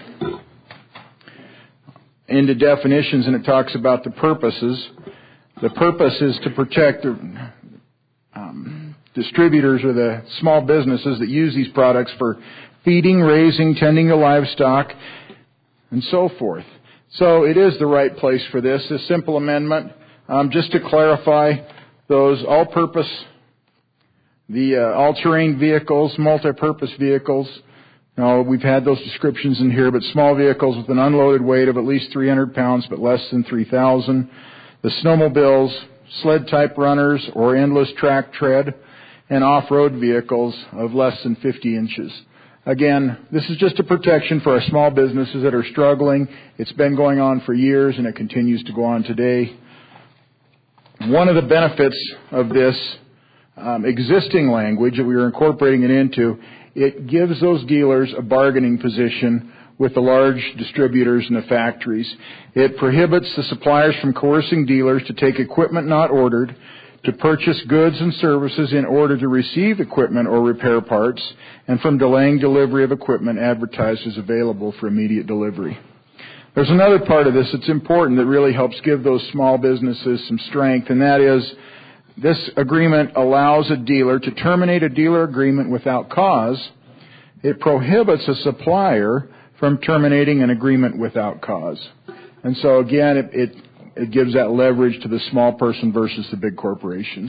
into definitions and it talks about the purposes. The purpose is to protect the um, distributors or the small businesses that use these products for feeding, raising, tending to livestock, and so forth. So it is the right place for this, this simple amendment. Um, just to clarify, those all-purpose, the uh, all-terrain vehicles, multi-purpose vehicles, now, we've had those descriptions in here, but small vehicles with an unloaded weight of at least three hundred pounds but less than three thousand. The snowmobiles, sled-type runners or endless track tread, and off-road vehicles of less than fifty inches. Again, this is just a protection for our small businesses that are struggling. It's been going on for years, and it continues to go on today. One of the benefits of this um, existing language that we are incorporating it into, it gives those dealers a bargaining position with the large distributors and the factories. It prohibits the suppliers from coercing dealers to take equipment not ordered, to purchase goods and services in order to receive equipment or repair parts, and from delaying delivery of equipment advertised as available for immediate delivery. There's another part of this that's important that really helps give those small businesses some strength, and that is this agreement allows a dealer to terminate a dealer agreement without cause. It prohibits a supplier from terminating an agreement without cause. And so again, it, it, it gives that leverage to the small person versus the big corporations.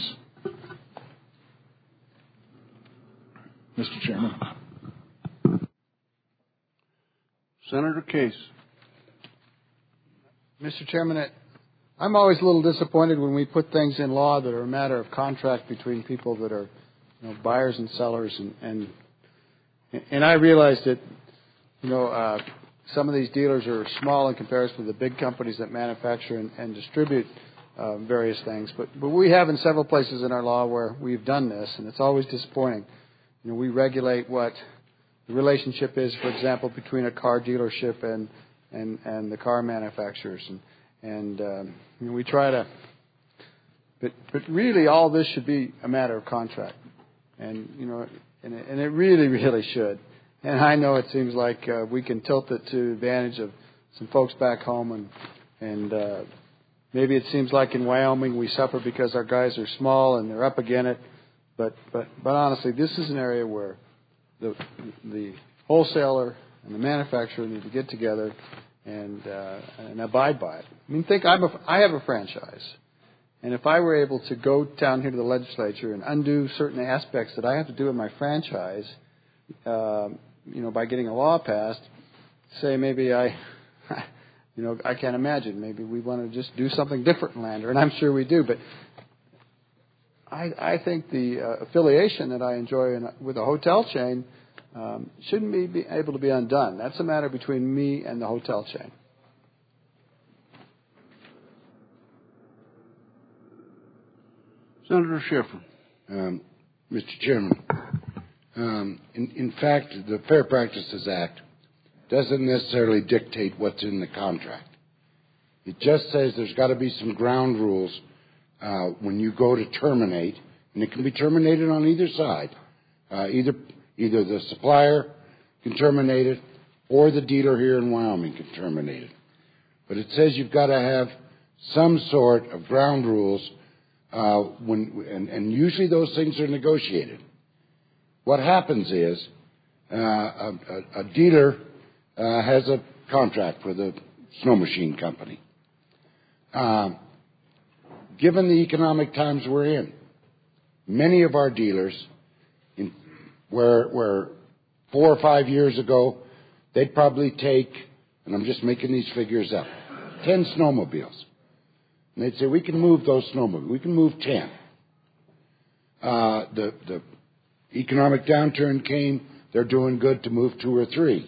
Mister Chairman. Senator Case. Mister Chairman, it, I'm always a little disappointed when we put things in law that are a matter of contract between people that are, you know, buyers and sellers, and and, and I realize that, you know, uh, some of these dealers are small in comparison to the big companies that manufacture and, and distribute uh, various things. But but we have in several places in our law where we've done this, and it's always disappointing. You know, we regulate what the relationship is, for example, between a car dealership and and, and the car manufacturers, and and um, you know, we try to. But but really, all this should be a matter of contract, and you know, and it, and it really really should. And I know it seems like uh, we can tilt it to the advantage of some folks back home, and And uh, maybe it seems like in Wyoming we suffer because our guys are small and they're up against it. But but but honestly, this is an area where the the wholesaler and the manufacturer need to get together and uh, and abide by it. I mean, think I'm a, I have a franchise, and if I were able to go down here to the legislature and undo certain aspects that I have to do in my franchise, uh, you know, by getting a law passed, say maybe I, you know, I can't imagine. Maybe we want to just do something different in Lander, and I'm sure we do. But I, I think the uh, affiliation that I enjoy in, with a hotel chain um, shouldn't be, be able to be undone. That's a matter between me and the hotel chain. Senator Schiffer. Um, Mister Chairman, um, in, in fact, the Fair Practices Act doesn't necessarily dictate what's in the contract. It just says there's got to be some ground rules uh, when you go to terminate, and it can be terminated on either side. Uh, either either the supplier can terminate it, or the dealer here in Wyoming can terminate it. But it says you've got to have some sort of ground rules, uh, when and, and usually those things are negotiated. What happens is uh, a, a, a dealer uh, has a contract with a snow machine company. Uh, given the economic times we're in, many of our dealers, in, where, where four or five years ago, they'd probably take, and I'm just making these figures up, ten snowmobiles. And they'd say, we can move those snowmobiles. We can move ten. Uh, the, the economic downturn came. They're doing good to move two or three.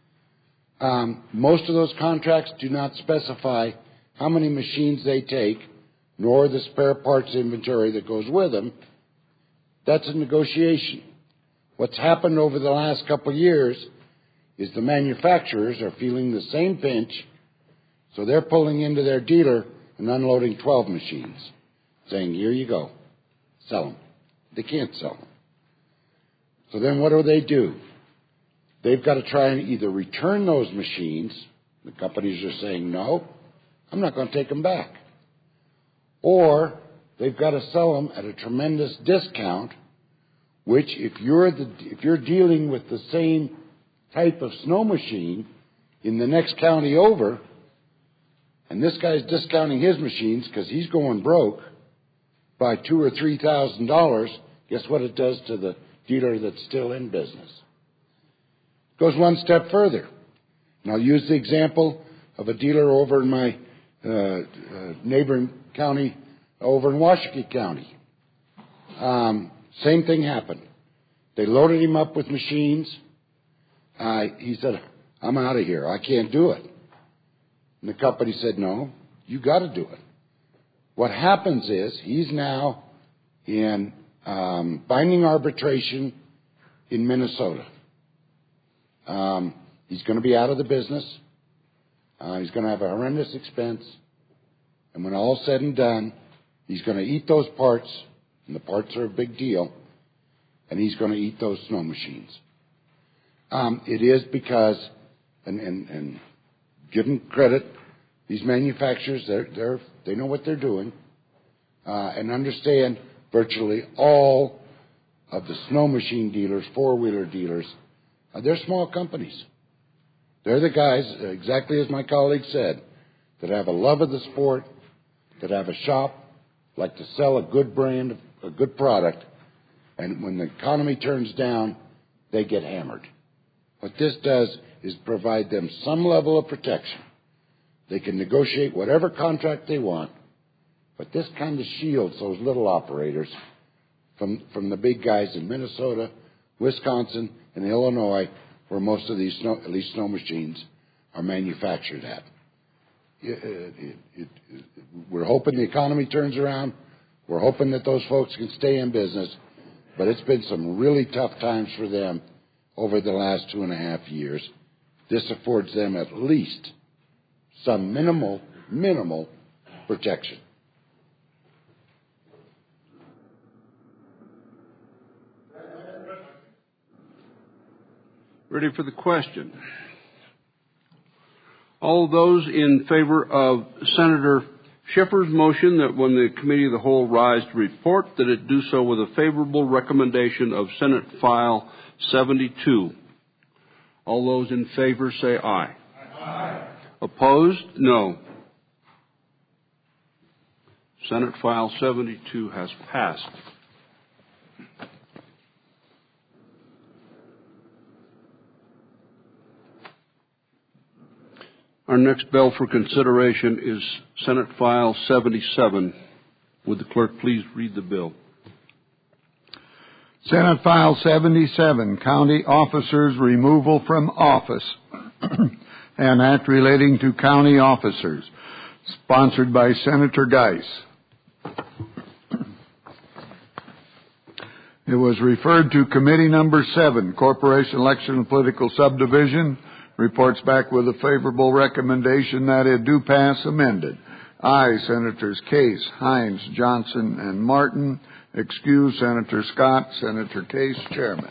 Um, most of those contracts do not specify how many machines they take, nor the spare parts inventory that goes with them. That's a negotiation. What's happened over the last couple of years is the manufacturers are feeling the same pinch, so they're pulling into their dealer and unloading twelve machines, saying, here you go, sell them. They can't sell them. So then what do they do? They've got to try and either return those machines. The companies are saying, no, I'm not going to take them back. Or they've got to sell them at a tremendous discount, which if you're, the, if you're dealing with the same type of snow machine in the next county over, and this guy's discounting his machines because he's going broke by two or three thousand dollars, guess what it does to the dealer that's still in business? It goes one step further. And I'll use the example of a dealer over in my uh, uh, neighboring county, over in Washakie County. Um, same thing happened. They loaded him up with machines. Uh, he said, I'm out of here. I can't do it. And the company said, no, you got to do it. What happens is he's now in um, binding arbitration in Minnesota. Um, he's going to be out of the business. Uh, he's going to have a horrendous expense. And when all's said and done, he's going to eat those parts, and the parts are a big deal, and he's going to eat those snow machines. Um, it is because, and, and, and give them credit, these manufacturers, they're, they're, they know what they're doing, uh, and understand virtually all of the snow machine dealers, four-wheeler dealers, uh, they're small companies. They're the guys, exactly as my colleague said, that have a love of the sport, that have a shop, like to sell a good brand, a good product, and when the economy turns down, they get hammered. What this does is provide them some level of protection. They can negotiate whatever contract they want, but this kind of shields those little operators from, from the big guys in Minnesota, Wisconsin, and Illinois, where most of these snow, at least snow machines are manufactured at. It, it, it, it, we're hoping the economy turns around. We're hoping that those folks can stay in business, but it's been some really tough times for them over the last two and a half years. This affords them at least some minimal, minimal protection. Ready for the question. All those in favor of Senator Schiffer's motion that when the Committee of the Whole rise to report, that it do so with a favorable recommendation of Senate File seventy-two. All those in favor say aye. Aye. Opposed? No. Senate File seventy-two has passed. Our next bill for consideration is Senate File seventy-seven. Would the clerk please read the bill? Senate File seventy-seven, County Officers' Removal from Office, an act relating to county officers, sponsored by Senator Geis. It was referred to Committee Number seven, Corporation Election and Political Subdivision, reports back with a favorable recommendation that it do pass amended. Aye, Senators Case, Hines, Johnson, and Martin. Excuse, Senator Scott. Senator Case, Chairman.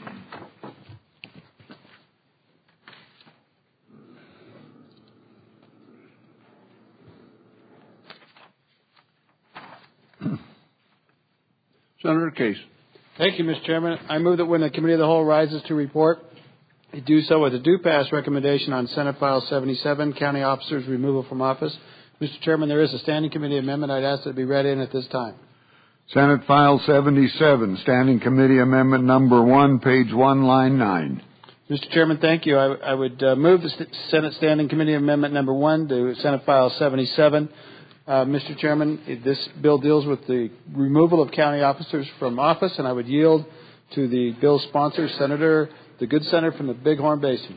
Senator Case. Thank you, Mister Chairman. I move that when the Committee of the Whole rises to report, it do so with a due pass recommendation on Senate File seventy-seven, County Officers' Removal from Office. Mister Chairman, there is a standing committee amendment. I'd ask that it be read in at this time. Senate File seventy-seven, Standing Committee Amendment Number one, page one, line nine. Mister Chairman, thank you. I, I would uh, move the St- Senate Standing Committee Amendment Number one to Senate File seventy-seven. Uh, Mister Chairman, this bill deals with the removal of county officers from office, and I would yield to the bill's sponsor, Senator, the good senator from the Bighorn Basin.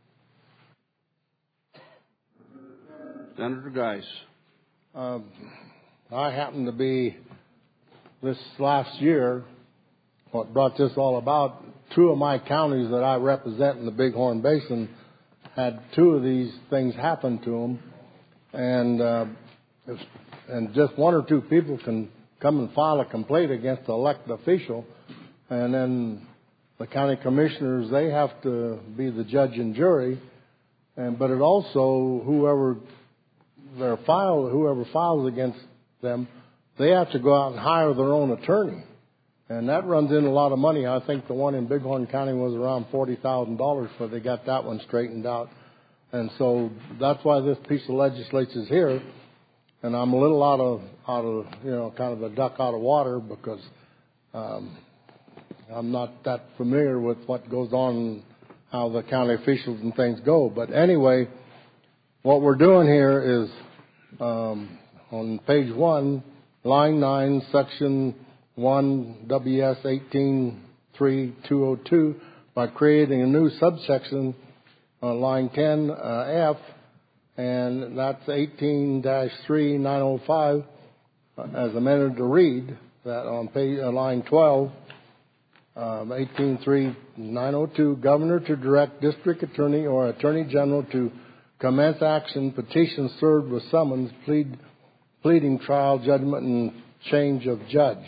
Senator Geis. Um, I happen to be, this last year, what brought this all about, two of my counties that I represent in the Bighorn Basin had two of these things happen to them. And, uh, if, and just one or two people can come and file a complaint against the elected official, and then the county commissioners, they have to be the judge and jury. And, but it also, whoever their file, whoever files against them, they have to go out and hire their own attorney. And that runs in a lot of money. I think the one in Bighorn County was around forty thousand dollars, so they got that one straightened out. And so that's why this piece of legislation is here. And I'm a little out of, out of, you know, kind of a duck out of water because um, I'm not that familiar with what goes on, how the county officials and things go. But anyway, what we're doing here is um, on page one, line nine, section one, W S eighteen three two oh two, by creating a new subsection on line ten uh, F, and that's eighteen dash three nine oh five, uh, as amended to read that on page uh, line twelve. Um, eighteen three nine oh two, Governor to direct District Attorney or Attorney General to commence action, petition served with summons, plead, pleading, trial, judgment, and change of judge.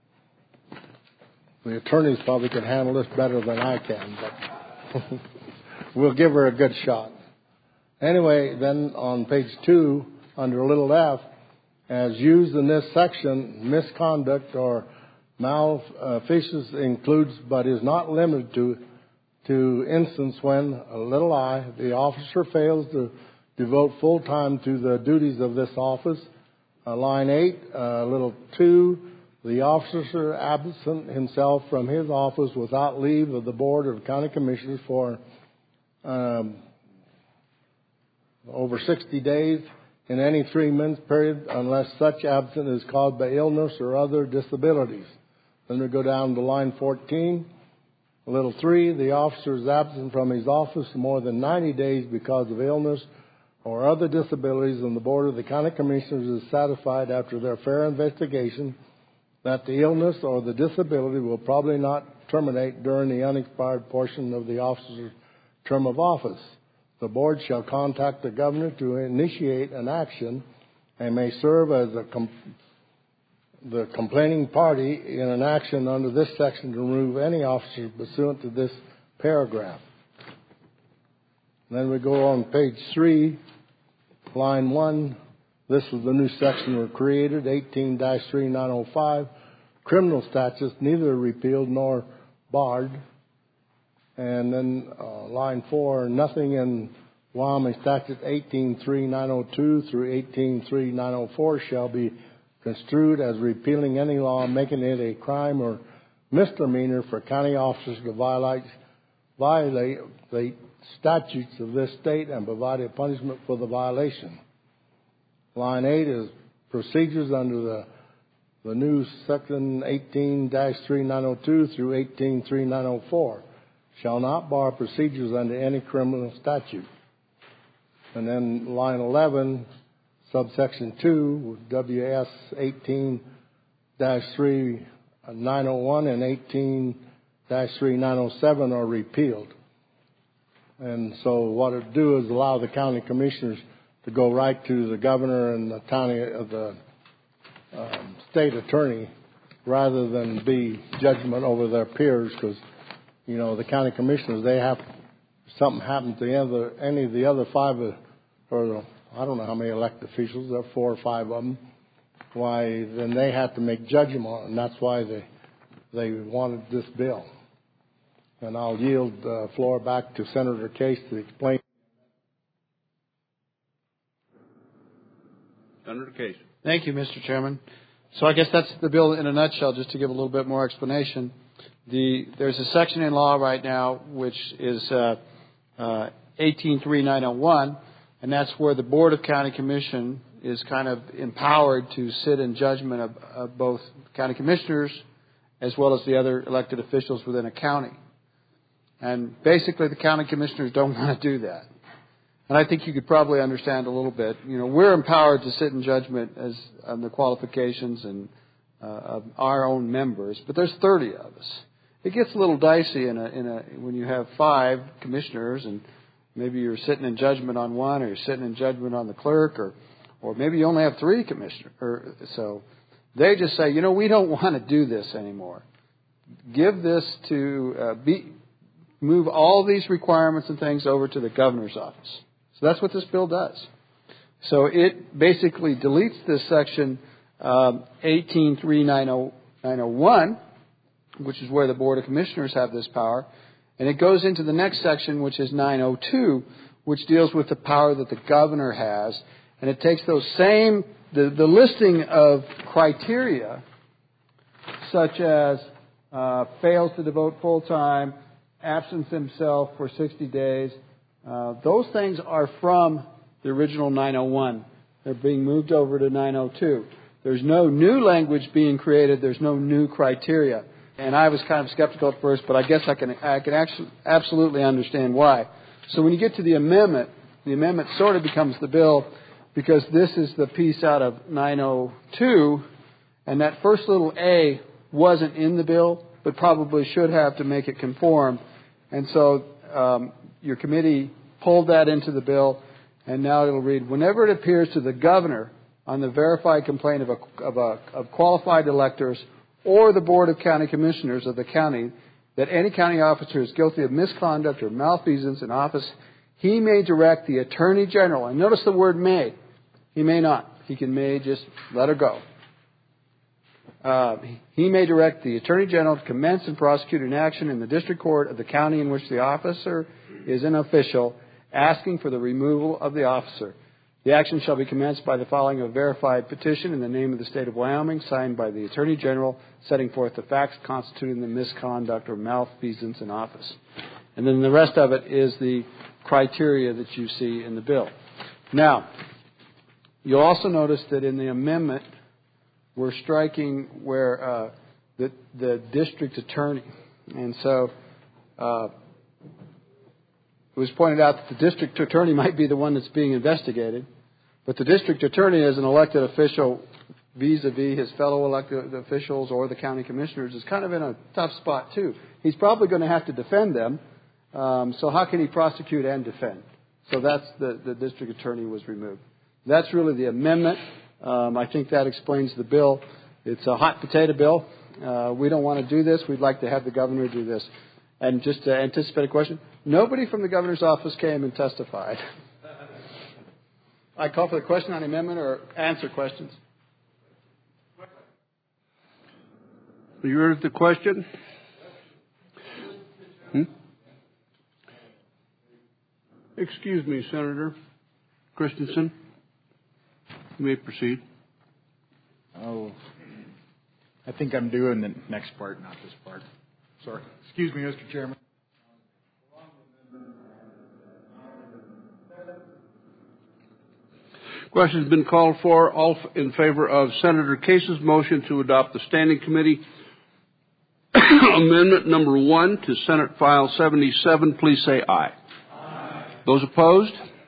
The attorneys probably can handle this better than I can, but we'll give her a good shot. Anyway, then on page two, under little f, as used in this section, misconduct or malfeasance includes but is not limited to to instance when, a little I, the officer fails to devote full time to the duties of this office. Uh, line eight, uh, little two, the officer absent himself from his office without leave of the Board of County Commissioners for um, over sixty days in any three-month period unless such absence is caused by illness or other disabilities. Then we go down to line fourteen. Little three, the officer is absent from his office more than ninety days because of illness or other disabilities, and the Board of the County Commissioners is satisfied after their fair investigation that the illness or the disability will probably not terminate during the unexpired portion of the officer's term of office. The Board shall contact the Governor to initiate an action and may serve as a com- the complaining party in an action under this section to remove any officer pursuant to this paragraph. And then we go on page three, line one, this is the new section we created, eighteen dash three nine oh five. Criminal statutes, neither repealed nor barred. And then uh, line four, nothing in Wyoming statute eighteen three nine oh two through eighteen three nine oh four shall be construed as repealing any law making it a crime or misdemeanor for county officers to violate, violate the statutes of this state and provide a punishment for the violation. Line eight is procedures under the the new section eighteen dash three nine oh two through eighteen three nine oh four shall not bar procedures under any criminal statute. And then line eleven, subsection two, W S eighteen dash three nine oh one and eighteen dash three nine oh seven are repealed. And so what it do is allow the county commissioners to go right to the governor and the county of the um, state attorney rather than be judgment over their peers, because, you know, the county commissioners, they have, if something happens to any of the, any of the other five, or the, I don't know how many elected officials, there are four or five of them, why, then they have to make judgment on it, and that's why they, they wanted this bill. And I'll yield the floor back to Senator Case to explain. Senator Case. Thank you, Mister Chairman. So I guess that's the bill in a nutshell, just to give a little bit more explanation. The, there's a section in law right now which is uh, uh, eighteen three nine oh one, and that's where the Board of County Commission is kind of empowered to sit in judgment of, of both county commissioners as well as the other elected officials within a county. And basically the county commissioners don't want to do that. And I think you could probably understand a little bit. You know, we're empowered to sit in judgment as on the qualifications and uh, of our own members, but there's thirty of us. It gets a little dicey in a, in a when you have five commissioners, and maybe you're sitting in judgment on one, or you're sitting in judgment on the clerk, or or maybe you only have three commissioners. Or, so they just say, you know, we don't want to do this anymore. Give this to uh, be move all these requirements and things over to the governor's office. So that's what this bill does. So it basically deletes this section um, eighteen three nine oh one, which is where the Board of Commissioners have this power, and it goes into the next section, which is nine oh two, which deals with the power that the governor has, and it takes those same, the, the listing of criteria, such as uh, fails to devote full time, absence himself for sixty days, Uh, those things are from the original nine oh one. They're being moved over to nine oh two. There's no new language being created. There's no new criteria. And I was kind of skeptical at first, but I guess I can I can actually absolutely understand why. So when you get to the amendment, the amendment sort of becomes the bill, because this is the piece out of nine oh two, and that first little A wasn't in the bill, but probably should have to make it conform. And so um, your committee pulled that into the bill, and now it'll read, whenever it appears to the governor on the verified complaint of, a, of, a, of qualified electors or the Board of County Commissioners of the county that any county officer is guilty of misconduct or malfeasance in office, he may direct the Attorney General, and notice the word may, he may not, he can may just let her go. Uh, he may direct the Attorney General to commence and prosecute an action in the district court of the county in which the officer is an official, asking for the removal of the officer. The action shall be commenced by the filing of a verified petition in the name of the State of Wyoming, signed by the Attorney General, setting forth the facts constituting the misconduct or malfeasance in office. And then the rest of it is the criteria that you see in the bill. Now, you'll also notice that in the amendment, we're striking where uh, the, the district attorney. And so uh, it was pointed out that the district attorney might be the one that's being investigated, but the district attorney as an elected official vis-a-vis his fellow elected officials or the county commissioners is kind of in a tough spot too. He's probably going to have to defend them, um, so how can he prosecute and defend? So that's the, the district attorney was removed. That's really the amendment. Um, I think that explains the bill. It's a hot potato bill. Uh, we don't want to do this. We'd like to have the governor do this. And just to anticipate a question, nobody from the governor's office came and testified. I call for the question on the amendment or answer questions. You heard the question? Hmm? Excuse me, Senator Christensen. You may proceed. Oh, I think I'm doing the next part, not this part. Sorry. Excuse me, Mister Chairman. Question's been called for. All in favor of Senator Case's motion to adopt the Standing Committee Amendment number one to Senate File seventy-seven, please say aye. Aye. Those opposed?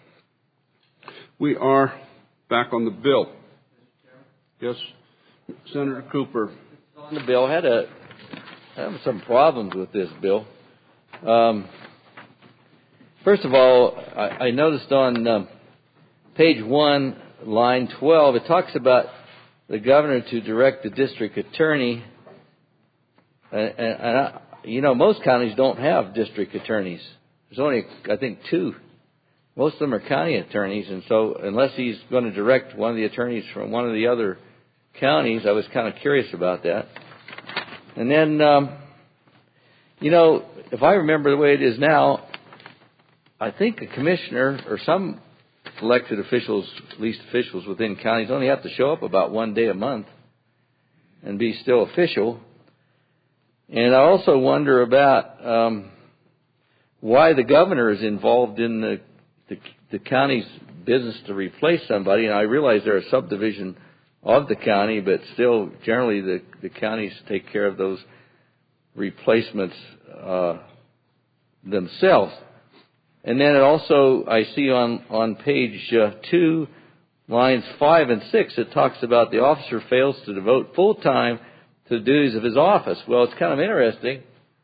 We are back on the bill. Yes, Senator Cooper. On the bill, I had a I have some problems with this bill. Um, first of all, I, I noticed on um, page one, line twelve, it talks about the governor to direct the district attorney. And, and, and I, you know, most counties don't have district attorneys. There's only, I think, two. Most of them are county attorneys, and so unless he's going to direct one of the attorneys from one of the other counties, I was kind of curious about that. And then, um, you know, if I remember the way it is now, I think a commissioner or some elected officials, at least officials within counties, only have to show up about one day a month and be still official. And I also wonder about um, why the governor is involved in the, the the county's business to replace somebody. And I realize they're a subdivision of the county, but still, generally, the, the counties take care of those replacements uh, themselves. And then it also, I see on, on page uh, two, lines five and six, it talks about the officer fails to devote full time to the duties of his office. Well, it's kind of interesting.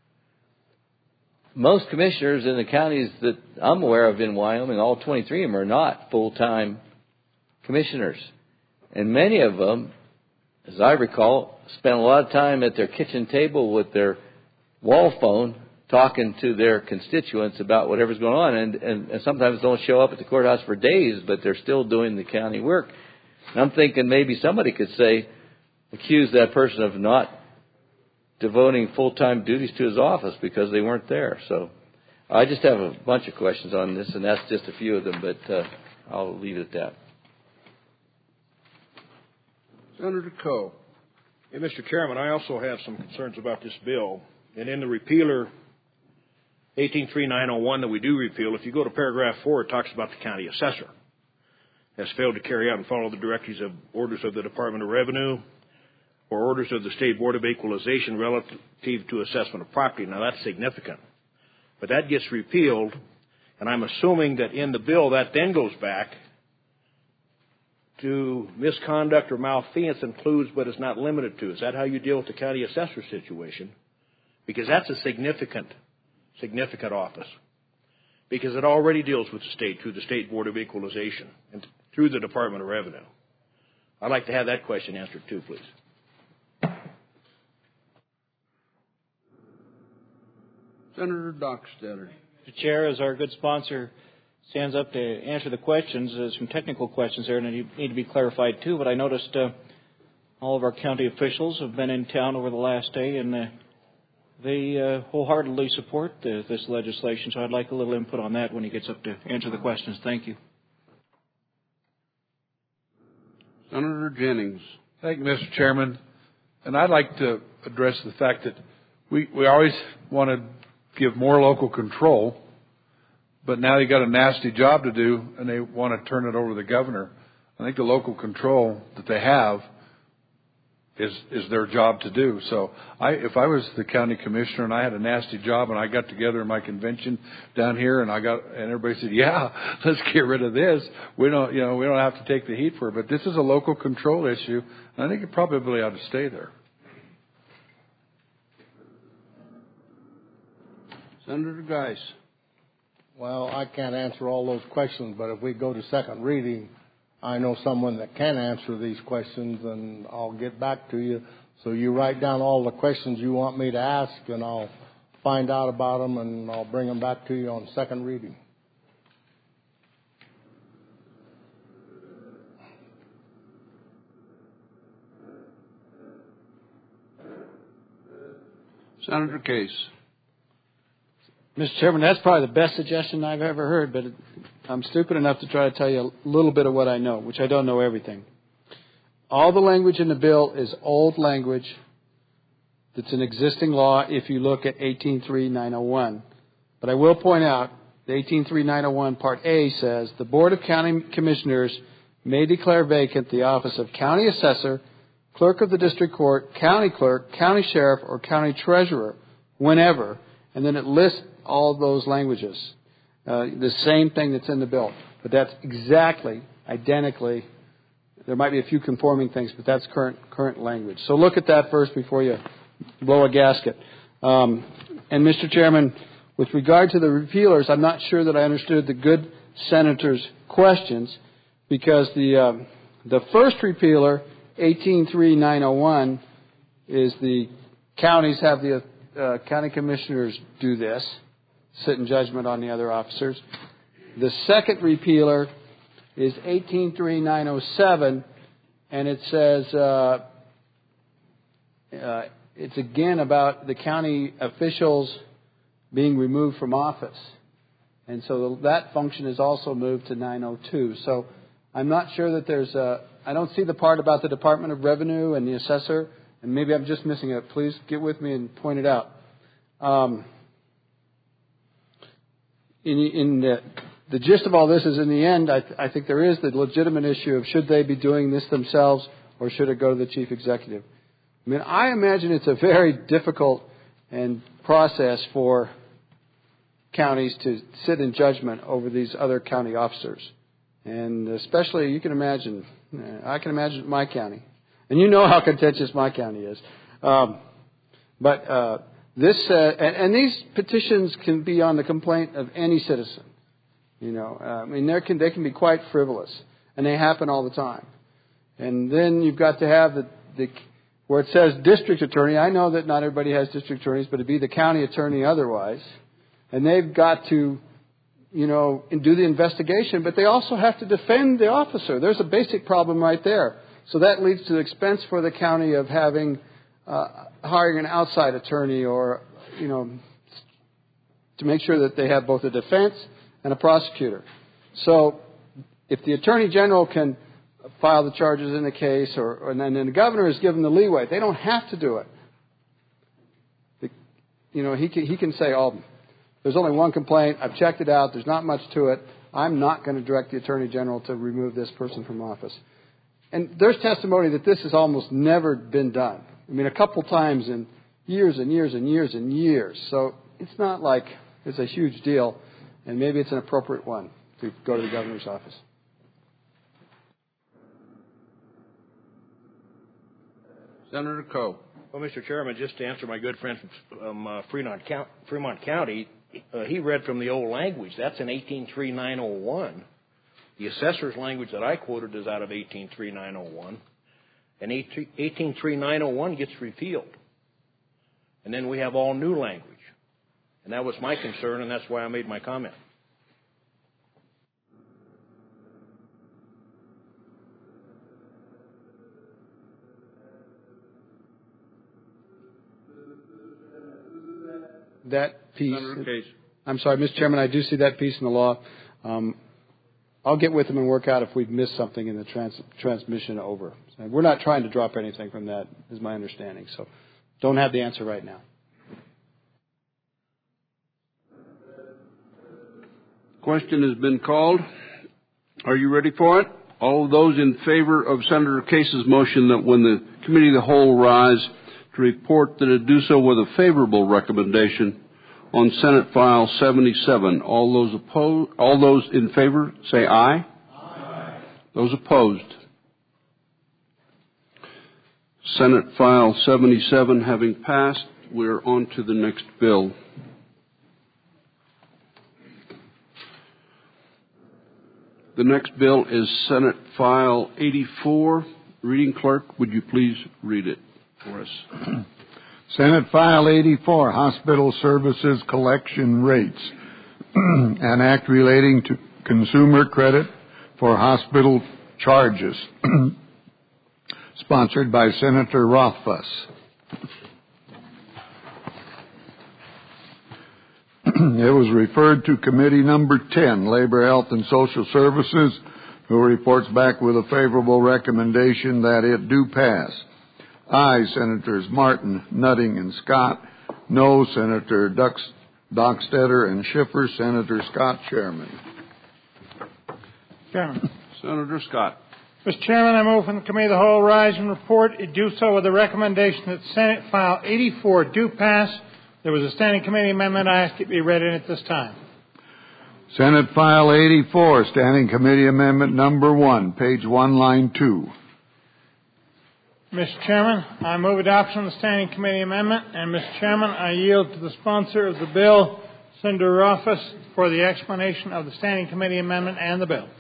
Most commissioners in the counties that I'm aware of in Wyoming, all twenty-three of them, are not full-time commissioners. And many of them, as I recall, spend a lot of time at their kitchen table with their wall phone talking to their constituents about whatever's going on, and, and, and sometimes don't show up at the courthouse for days, but they're still doing the county work. And I'm thinking maybe somebody could say, accuse that person of not devoting full-time duties to his office because they weren't there. So I just have a bunch of questions on this, and that's just a few of them, but uh, I'll leave it at that. Senator Coe. Hey, Mister Chairman, I also have some concerns about this bill. And in the repealer eighteen three nine oh one that we do repeal, if you go to paragraph four, it talks about the county assessor has failed to carry out and follow the directives of orders of the Department of Revenue or orders of the State Board of Equalization relative to assessment of property. Now, that's significant. But that gets repealed, and I'm assuming that in the bill that then goes back to misconduct or malfeasance includes but is not limited to. Is that how you deal with the county assessor situation? Because that's a significant, significant office. Because it already deals with the state through the State Board of Equalization and through the Department of Revenue. I'd like to have that question answered too, please. Senator Dockstader. Mister Chair, as our good sponsor stands up to answer the questions, there's some technical questions there and they need to be clarified too, but I noticed uh, all of our county officials have been in town over the last day and uh, they uh, wholeheartedly support the, this legislation, so I'd like a little input on that when he gets up to answer the questions. Thank you. Senator Jennings. Thank you, Mister Chairman. And I'd like to address the fact that we, we always want to give more local control, but now they got a nasty job to do and they want to turn it over to the governor. I think the local control that they have is is their job to do. So I, if I was the county commissioner and I had a nasty job and I got together in my convention down here and I got and everybody said, yeah, let's get rid of this. We don't, you know, we don't have to take the heat for it. But this is a local control issue. And I think it probably ought to stay there. Senator Geis. Well, I can't answer all those questions, but if we go to second reading, I know someone that can answer these questions, and I'll get back to you. So you write down all the questions you want me to ask, and I'll find out about them, and I'll bring them back to you on second reading. Senator Case. Mister Chairman, that's probably the best suggestion I've ever heard, but I'm stupid enough to try to tell you a little bit of what I know, which I don't know everything. All the language in the bill is old language that's an existing law if you look at eighteen three nine oh one. But I will point out, the eighteen three nine oh one Part A says, the Board of County Commissioners may declare vacant the office of County Assessor, Clerk of the District Court, County Clerk, County Sheriff, or County Treasurer whenever, and then it lists all those languages. Uh, the same thing that's in the bill. But that's exactly, identically, there might be a few conforming things, but that's current current language. So look at that first before you blow a gasket. Um, and Mister Chairman, with regard to the repealers, I'm not sure that I understood the good senator's questions, because the um, the first repealer, eighteen three nine oh one, is the counties have the uh, county commissioners do this, sit in judgment on the other officers. The second repealer is eighteen three nine oh seven, and it says uh, uh, it's again about the county officials being removed from office. And so that function is also moved to nine oh two. So I'm not sure that there's a, I don't see the part about the Department of Revenue and the assessor, and maybe I'm just missing it. Please get with me and point it out. Um, in in the, the gist of all this is, in the end, I, th- I think there is the legitimate issue of should they be doing this themselves or should it go to the chief executive. I mean, I imagine it's a very difficult and process for counties to sit in judgment over these other county officers. And especially, you can imagine, I can imagine my county. And you know how contentious my county is. Um, but uh, this, uh, and, and these petitions can be on the complaint of any citizen. You know, uh, I mean, they can, they can be quite frivolous, and they happen all the time. And then you've got to have the, the where it says district attorney. I know that not everybody has district attorneys, but it'd be the county attorney otherwise. And they've got to, you know, do the investigation, but they also have to defend the officer. There's a basic problem right there. So that leads to the expense for the county of having, uh, hiring an outside attorney or, you know, to make sure that they have both a defense and a prosecutor. So if the attorney general can file the charges in the case, or, or and then the governor is given the leeway, they don't have to do it. The, you know, he can, he can say, oh, there's only one complaint. I've checked it out. There's not much to it. I'm not going to direct the Attorney General to remove this person from office. And there's testimony that this has almost never been done. I mean, a couple times in years and years and years and years. So it's not like it's a huge deal, and maybe it's an appropriate one to go to the governor's office. Senator Coe. Well, Mister Chairman, just to answer my good friend from uh, Fremont, Count- Fremont County, uh, he read from the old language. That's in eighteen three nine oh one. The assessor's language that I quoted is out of eighteen three nine oh one. And eighteen three nine oh one gets repealed. And then we have all new language. And that was my concern, and that's why I made my comment. That piece. I'm sorry, Mister Chairman, I do see that piece in the law. Um, I'll get with them and work out if we've missed something in the trans- transmission over. So we're not trying to drop anything from that, is my understanding. So don't have the answer right now. Question has been called. Are you ready for it? All of those in favor of Senator Case's motion that when the committee of the whole rise to report that it do so with a favorable recommendation on Senate File seventy-seven. All those opposed, all those in favor, say aye. Aye. Those opposed. Senate File seventy-seven having passed, we're on to the next bill. The next bill is Senate File eighty-four. Reading clerk, would you please read it for us? Senate File eighty-four, Hospital Services Collection Rates, an act relating to consumer credit for hospital charges, sponsored by Senator Rothfuss. It was referred to Committee Number ten, Labor, Health, and Social Services, who reports back with a favorable recommendation that it do pass. Aye, Senators Martin, Nutting, and Scott. No, Senator Dux, Dockstetter and Schiffer. Senator Scott, Chairman. Chairman. Senator Scott. Mister Chairman, I move from the Committee of the Whole rise and report. It do so with the recommendation that Senate File eighty-four do pass. There was a standing committee amendment. I ask it be read in at this time. Senate File eighty-four, Standing Committee Amendment Number one, page one, line two. Mister Chairman, I move adoption of the Standing Committee Amendment, and Mister Chairman, I yield to the sponsor of the bill, Senator Rothfuss, for the explanation of the Standing Committee Amendment and the bill.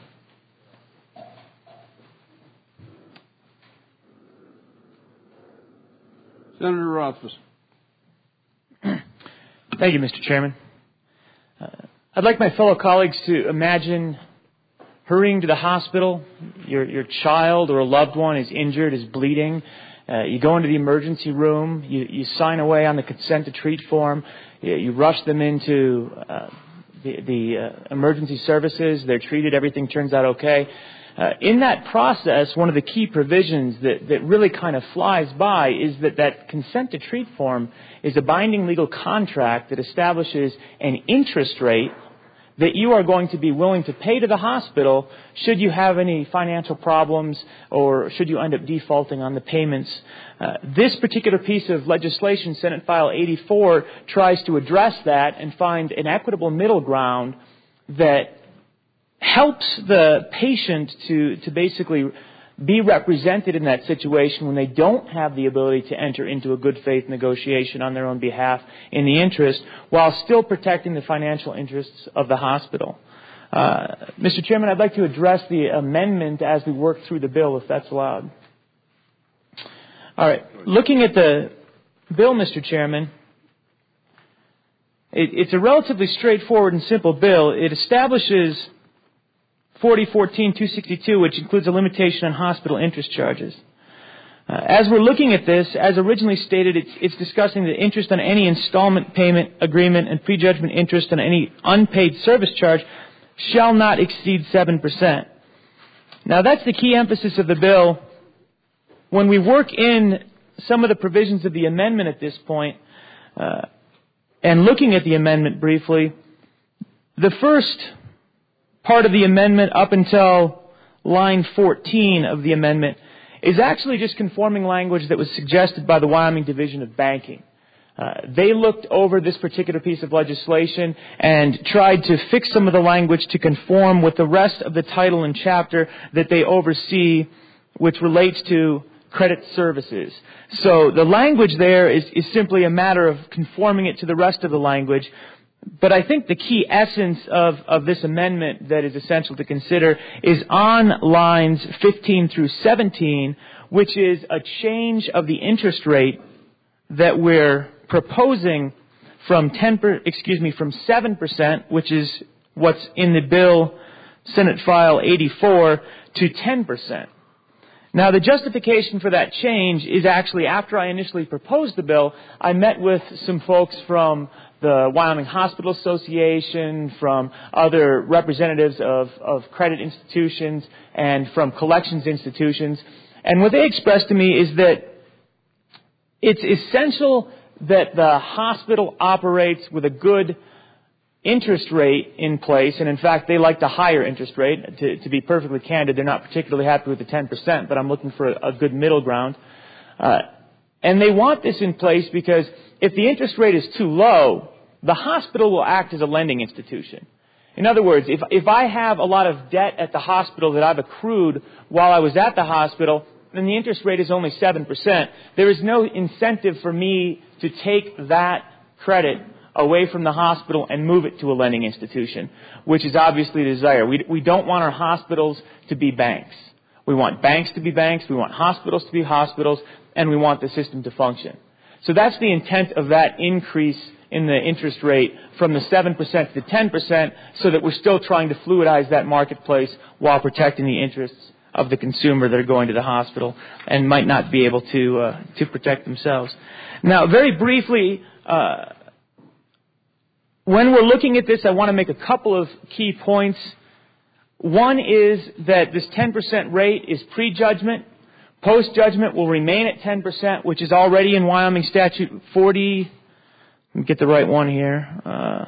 Senator Rothfuss. Thank you, Mister Chairman. Uh, I'd like my fellow colleagues to imagine hurrying to the hospital. Your, your child or a loved one is injured, is bleeding. Uh, you go into the emergency room. You, you sign away on the consent to treat form. You, you rush them into uh, the, the uh, emergency services. They're treated. Everything turns out okay. Uh, in that process, one of the key provisions that, that really kind of flies by is that that consent to treat form is a binding legal contract that establishes an interest rate that you are going to be willing to pay to the hospital should you have any financial problems or should you end up defaulting on the payments. Uh, this particular piece of legislation, Senate File eighty-four, tries to address that and find an equitable middle ground that helps the patient to, to basically be represented in that situation when they don't have the ability to enter into a good faith negotiation on their own behalf in the interest while still protecting the financial interests of the hospital. Uh, Mister Chairman, I'd like to address the amendment as we work through the bill, if that's allowed. All right. Looking at the bill, Mister Chairman, it, it's a relatively straightforward and simple bill. It establishes forty fourteen dash two sixty-two, which includes a limitation on hospital interest charges. Uh, as we're looking at this, as originally stated, it's, it's discussing the interest on any installment payment agreement and prejudgment interest on any unpaid service charge shall not exceed seven percent. Now, that's the key emphasis of the bill. When we work in some of the provisions of the amendment at this point, uh, and looking at the amendment briefly, the first part of the amendment up until line fourteen of the amendment is actually just conforming language that was suggested by the Wyoming Division of Banking. Uh, they looked over this particular piece of legislation and tried to fix some of the language to conform with the rest of the title and chapter that they oversee, which relates to credit services. So the language there is, is simply a matter of conforming it to the rest of the language. But I think the key essence of, of this amendment that is essential to consider is on lines fifteen through seventeen, which is a change of the interest rate that we're proposing from ten per, excuse me, from seven percent, which is what's in the bill, Senate File eighty-four, to ten percent. Now, the justification for that change is actually after I initially proposed the bill, I met with some folks from the Wyoming Hospital Association, from other representatives of, of credit institutions, and from collections institutions. And what they expressed to me is that it's essential that the hospital operates with a good interest rate in place, and in fact, they like the higher interest rate. To, to be perfectly candid, they're not particularly happy with the ten percent, but I'm looking for a, a good middle ground. Uh, and they want this in place because if the interest rate is too low, the hospital will act as a lending institution. In other words, if, if I have a lot of debt at the hospital that I've accrued while I was at the hospital, and the interest rate is only seven percent, there is no incentive for me to take that credit away from the hospital and move it to a lending institution, which is obviously the desire. We, we don't want our hospitals to be banks. We want banks to be banks, we want hospitals to be hospitals, and we want the system to function. So that's the intent of that increase in the interest rate from the seven percent to the ten percent, so that we're still trying to fluidize that marketplace while protecting the interests of the consumer that are going to the hospital and might not be able to uh, to protect themselves. Now, very briefly, uh, when we're looking at this, I want to make a couple of key points. One is that this ten percent rate is pre-judgment. Post-judgment will remain at ten percent, which is already in Wyoming Statute forty. Let me get the right one here. Uh,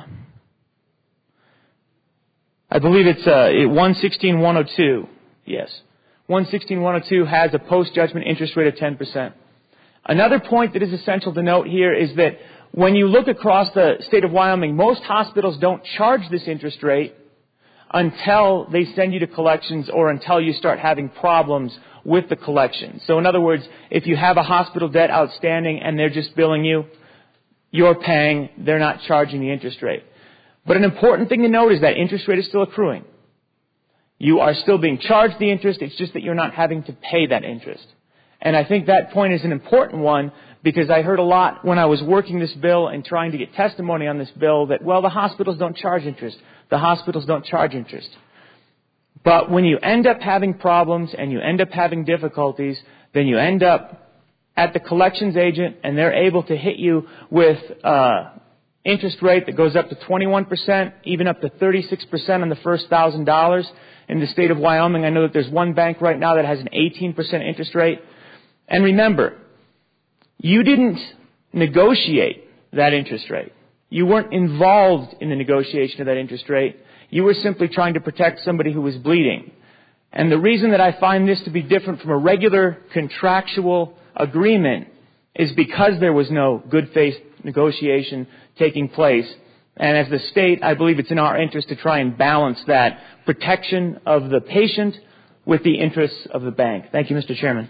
I believe it's uh, one sixteen one oh two. Yes. one sixteen one oh two has a post-judgment interest rate of ten percent. Another point that is essential to note here is that when you look across the state of Wyoming, most hospitals don't charge this interest rate until they send you to collections or until you start having problems with the collection. So in other words, if you have a hospital debt outstanding and they're just billing you, you're paying, they're not charging the interest rate. But an important thing to note is that interest rate is still accruing. You are still being charged the interest, it's just that you're not having to pay that interest. And I think that point is an important one because I heard a lot when I was working this bill and trying to get testimony on this bill that, well, the hospitals don't charge interest. The hospitals don't charge interest. But when you end up having problems and you end up having difficulties, then you end up at the collections agent and they're able to hit you with uh interest rate that goes up to twenty-one percent, even up to thirty-six percent on the first one thousand dollars. In the state of Wyoming, I know that there's one bank right now that has an eighteen percent interest rate. And remember, you didn't negotiate that interest rate. You weren't involved in the negotiation of that interest rate. You were simply trying to protect somebody who was bleeding. And the reason that I find this to be different from a regular contractual agreement is because there was no good faith negotiation taking place. And as the state, I believe it's in our interest to try and balance that protection of the patient with the interests of the bank. Thank you, Mister Chairman.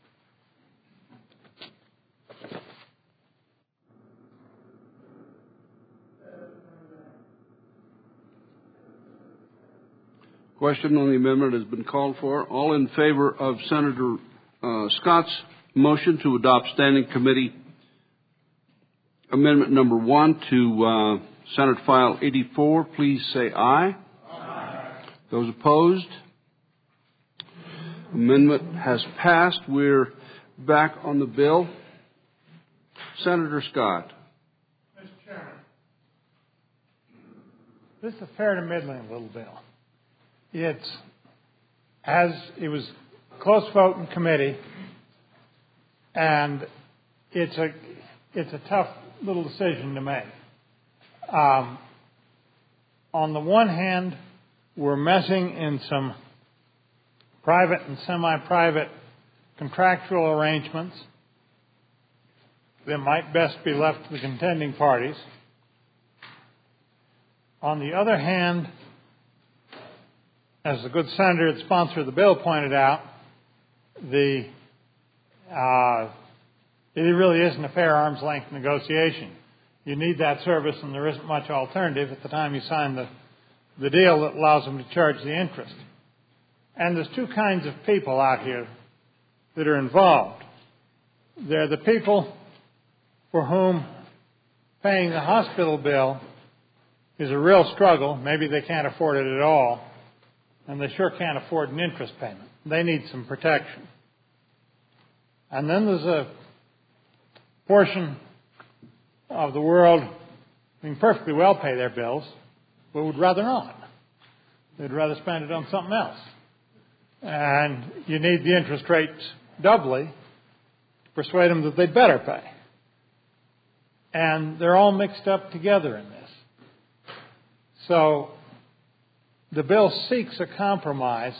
Question on the amendment has been called for. All in favor of Senator uh, Scott's motion to adopt Standing Committee Amendment number one to uh, Senate File eighty-four, please say aye. Aye. Those opposed? Amendment has passed. We're back on the bill. Senator Scott. Mister Chairman, this is a fair to middling little bill. It's, as it was a close vote in committee, and it's a it's a tough little decision to make. Um, on the one hand, we're messing in some private and semi-private contractual arrangements that might best be left to the contending parties. On the other hand, as the good senator that sponsored the bill pointed out, the uh, it really isn't a fair arm's length negotiation. You need that service, and there isn't much alternative at the time you sign the, the deal that allows them to charge the interest. And there's two kinds of people out here that are involved. They're the people for whom paying the hospital bill is a real struggle. Maybe they can't afford it at all, and they sure can't afford an interest payment. They need some protection. And then there's a portion of the world who can perfectly well pay their bills, but would rather not. They'd rather spend it on something else. And you need the interest rates doubly to persuade them that they'd better pay. And they're all mixed up together in this. So the bill seeks a compromise.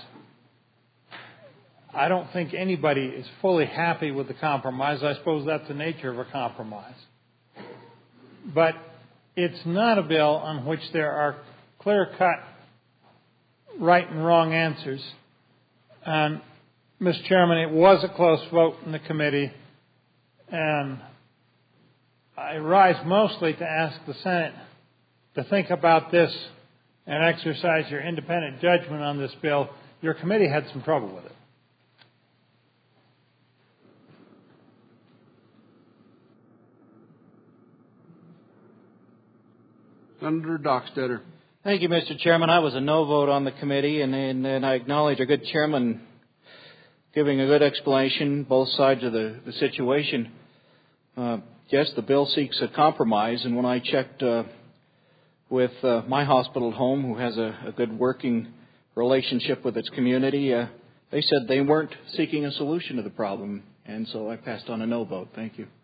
I don't think anybody is fully happy with the compromise. I suppose that's the nature of a compromise. But it's not a bill on which there are clear-cut right and wrong answers. And, Mister Chairman, it was a close vote in the committee, and I rise mostly to ask the Senate to think about this and exercise your independent judgment on this bill. Your committee had some trouble with it. Senator Dockstader. Thank you, Mister Chairman. I was a no vote on the committee, and, and, and I acknowledge our good chairman giving a good explanation, both sides of the, the situation. Uh, yes, the bill seeks a compromise, and when I checked uh, with uh, my hospital at home, who has a, a good working relationship with its community. Uh, they said they weren't seeking a solution to the problem, and so I passed on a no vote. Thank you.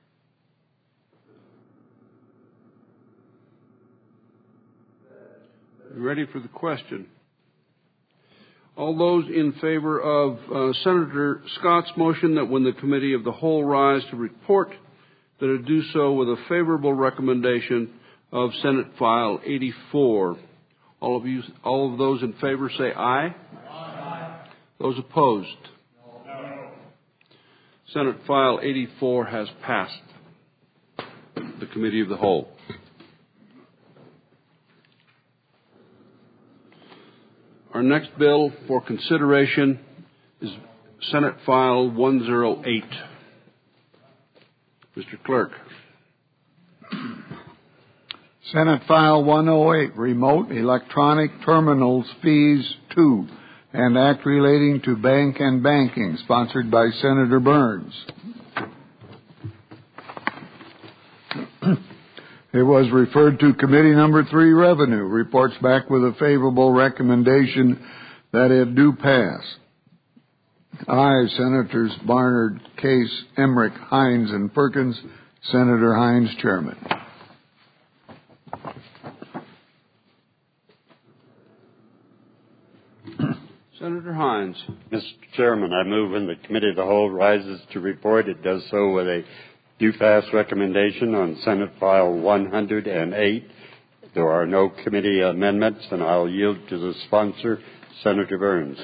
Ready for the question? All those in favor of uh, Senator Scott's motion that when the Committee of the Whole rise to report, that it do so with a favorable recommendation of Senate File eighty-four. All of you, all of those in favor say aye. Aye. Those opposed? No. Senate File eighty-four has passed the Committee of the Whole. Our next bill for consideration is Senate File one oh eight. Mister Clerk. Senate File one oh eight, Remote Electronic Terminals Fees two, and Act relating to bank and banking, sponsored by Senator Burns. It was referred to Committee Number Three, Revenue. Reports back with a favorable recommendation that it do pass. Aye, Senators Barnard, Case, Emmerich, Hines, and Perkins. Senator Hines, Chairman. Senator Hines. Mister Chairman, I move when the Committee of the Whole rises to report, it does so with a do pass recommendation on Senate File one oh eight. There are no committee amendments, and I'll yield to the sponsor, Senator Burns.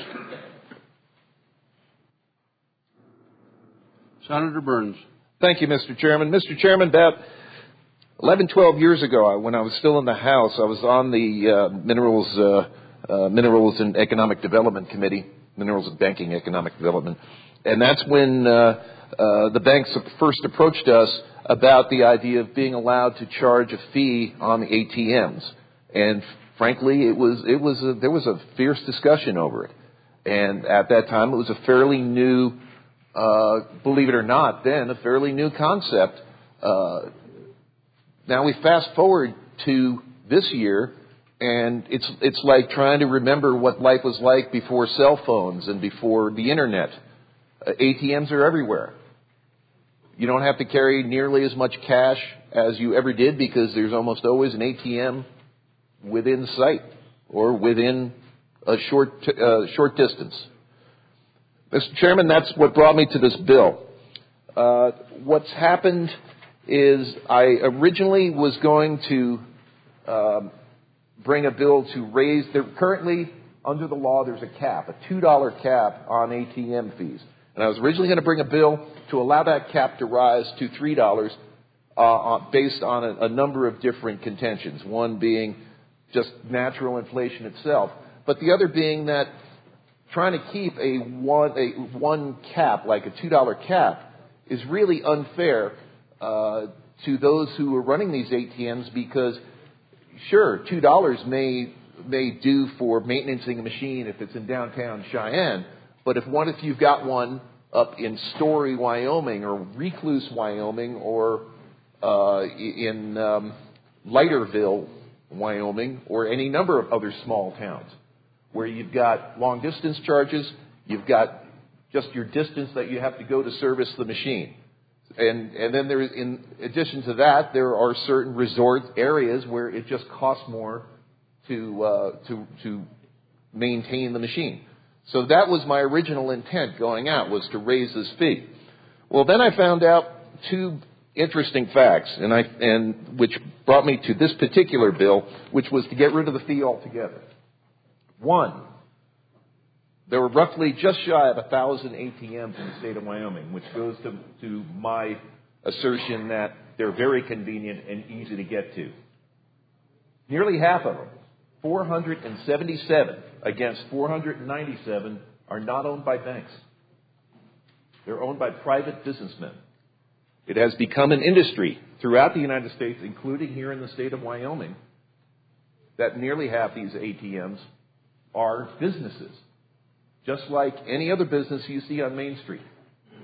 Senator Burns. Thank you, Mister Chairman. Mister Chairman, about eleven, twelve years ago, when I was still in the House, I was on the uh, Minerals uh, uh, Minerals and Economic Development Committee, Minerals and Banking Economic Development, and that's when uh, uh, the banks first approached us about the idea of being allowed to charge a fee on the A T Ms. And frankly, it was it was a, there was a fierce discussion over it. And at that time, it was a fairly new, uh, believe it or not, then a fairly new concept. Uh, now we fast forward to this year, and it's it's like trying to remember what life was like before cell phones and before the internet. Uh, A T Ms are everywhere. You don't have to carry nearly as much cash as you ever did because there's almost always an A T M within sight or within a short uh, short distance. Mister Chairman, that's what brought me to this bill. Uh, what's happened is I originally was going to uh, bring a bill to raise. There, currently, under the law, there's a cap, a two dollar cap on A T M fees. And I was originally going to bring a bill to allow that cap to rise to three dollars uh, based on a, a number of different contentions, one being just natural inflation itself, but the other being that trying to keep a one, a one cap, like a two dollar cap, is really unfair uh, to those who are running these A T Ms because, sure, two dollars may, may do for maintaining a machine if it's in downtown Cheyenne, but if one, if you've got one up in Story, Wyoming, or Recluse, Wyoming, or uh, in um, Leiterville, Wyoming, or any number of other small towns where you've got long distance charges, you've got just your distance that you have to go to service the machine. And, and then there is, in addition to that, there are certain resort areas where it just costs more to, uh, to, to maintain the machine. So that was my original intent going out, was to raise this fee. Well, then I found out two interesting facts, and I and which brought me to this particular bill, which was to get rid of the fee altogether. One, there were roughly just shy of a thousand A T Ms in the state of Wyoming, which goes to, to my assertion that they're very convenient and easy to get to. Nearly half of them, four hundred seventy-seven against four hundred ninety-seven, are not owned by banks. They're owned by private businessmen. It has become an industry throughout the United States, including here in the state of Wyoming, that nearly half these A T Ms are businesses, just like any other business you see on Main Street.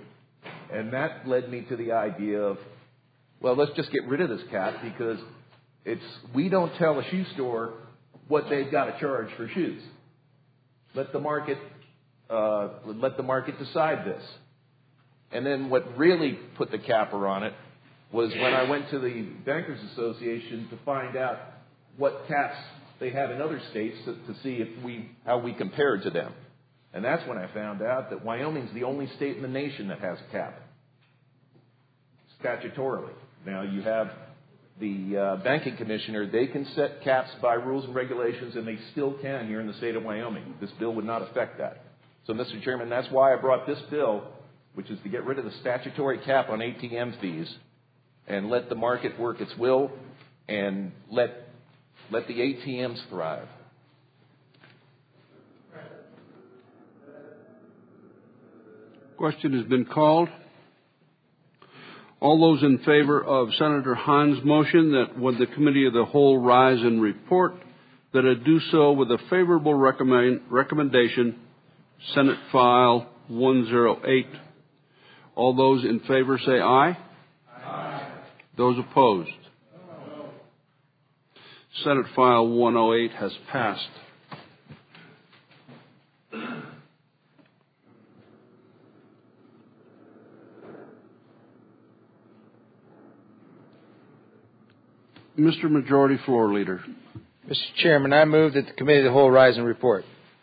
And that led me to the idea of, well, let's just get rid of this cap because It's, we don't tell a shoe store what they've got to charge for shoes. Let the market, uh, let the market decide this. And then what really put the capper on it was when I went to the Bankers Association to find out what caps they had in other states to, to see if we, how we compared to them. And that's when I found out that Wyoming's the only state in the nation that has a cap, statutorily. Now you have the uh, banking commissioner, they can set caps by rules and regulations, and they still can here in the state of Wyoming. This bill would not affect that. So, Mister Chairman, that's why I brought this bill, which is to get rid of the statutory cap on A T M fees and let the market work its will and let, let the A T Ms thrive. Question has been called. All those in favor of Senator Hahn's motion that when the Committee of the Whole rise and report, that it do so with a favorable recommend, recommendation, Senate File one oh eight. All those in favor say aye. Aye. Those opposed? No. Senate File one oh eight has passed. Mister Majority Floor Leader. Mister Chairman, I move that the Committee of the Whole rise and report.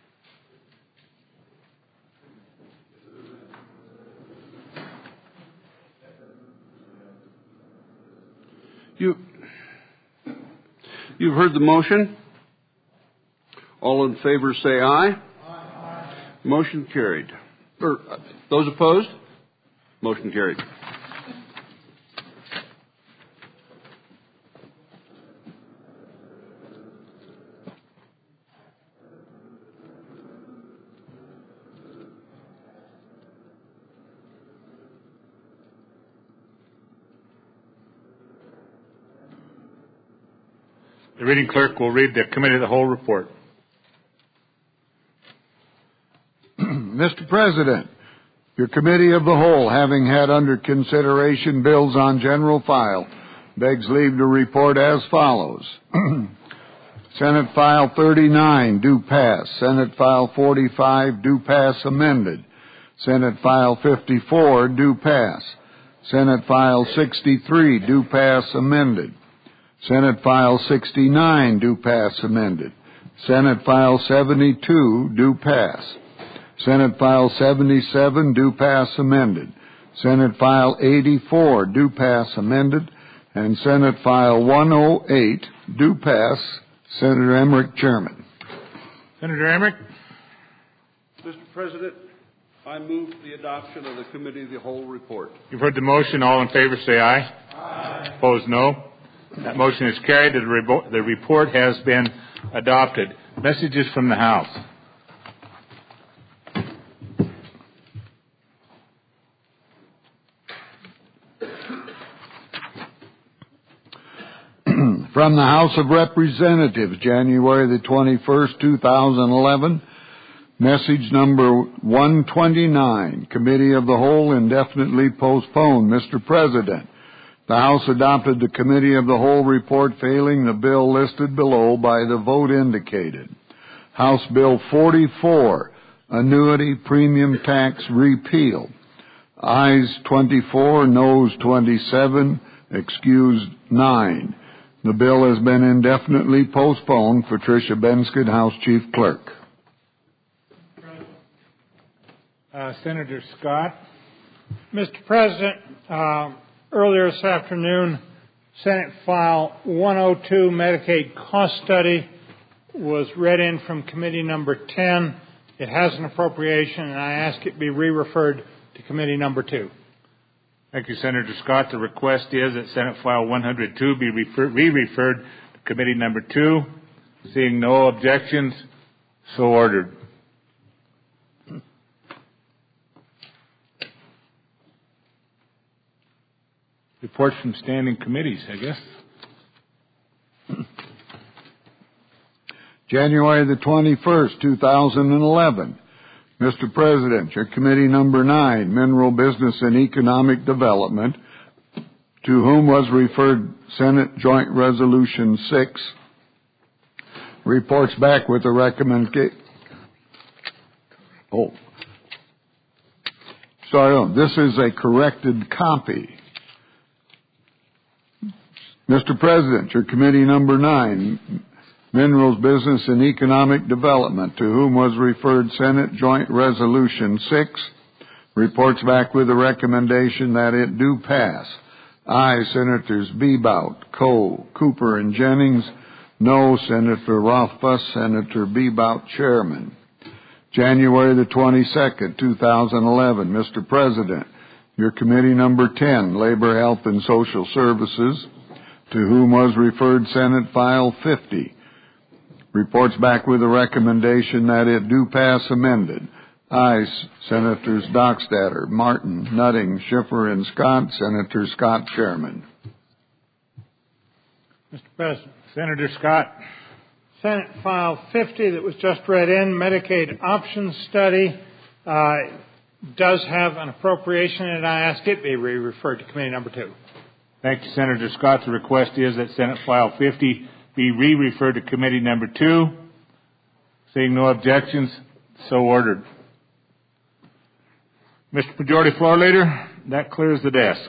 You, you've heard the motion. All in favor say aye. Aye. Motion carried. Or, uh, those opposed? Motion carried. The reading clerk will read the Committee of the Whole report. Mister President, your Committee of the Whole, having had under consideration bills on general file, begs leave to report as follows. Senate File thirty-nine, do pass. Senate File forty-five, do pass amended. Senate File fifty-four, do pass. Senate File sixty-three, do pass amended. Senate File sixty-nine, do pass amended. Senate File seventy-two, do pass. Senate File seventy-seven, do pass amended. Senate File eighty-four, do pass amended. And Senate File one oh eight, do pass. Senator Emmerich, Chairman. Senator Emmerich. Mister President, I move the adoption of the Committee of the Whole report. You've heard the motion. All in favor say aye. Aye. Opposed, no. That motion is carried. The report has been adopted. Messages from the House. From the House of Representatives, January the twenty-first, two thousand eleven, message number one twenty-nine, Committee of the Whole indefinitely postponed. Mister President, the House adopted the Committee of the Whole report failing the bill listed below by the vote indicated. House Bill forty-four, Annuity Premium Tax Repeal. Ayes twenty-four, noes twenty-seven, excused nine. The bill has been indefinitely postponed. Patricia Benskid, House Chief Clerk. Uh, Senator Scott. Mister President, uh, earlier this afternoon, Senate File one oh two, Medicaid Cost Study, was read in from Committee Number ten. It has an appropriation, and I ask it be re-referred to Committee Number two. Thank you, Senator Scott. The request is that Senate File one oh two be refer- re-referred to Committee Number two. Seeing no objections, so ordered. Reports from standing committees, I guess. January the twenty-first, two thousand eleven. Mister President, your Committee Number nine, Mineral Business and Economic Development, to whom was referred Senate Joint Resolution six. Reports back with a recommendation. Oh. Sorry, no, this is a corrected copy. Mister President, your committee number nine, Minerals, Business, and Economic Development, to whom was referred Senate Joint Resolution six, reports back with a recommendation that it do pass. Aye, Senators Bebout, Coe, Cooper, and Jennings. No, Senator Rothfuss, Senator Bebout, Chairman. January the twenty-second, two thousand eleven, Mister President, your committee number ten, Labor, Health, and Social Services, to whom was referred Senate File fifty, reports back with a recommendation that it do pass amended. Aye, Senators Dockstader, Martin, Nutting, Schiffer, and Scott. Senator Scott, Chairman. Mister President. Senator Scott. Senate File fifty that was just read in, Medicaid Options Study, uh, does have an appropriation, and I ask it be re-referred to committee number two. Thank you, Senator Scott. The request is that Senate File fifty be re-referred to committee number two. Seeing no objections, so ordered. Mister Majority Floor Leader, that clears the desk.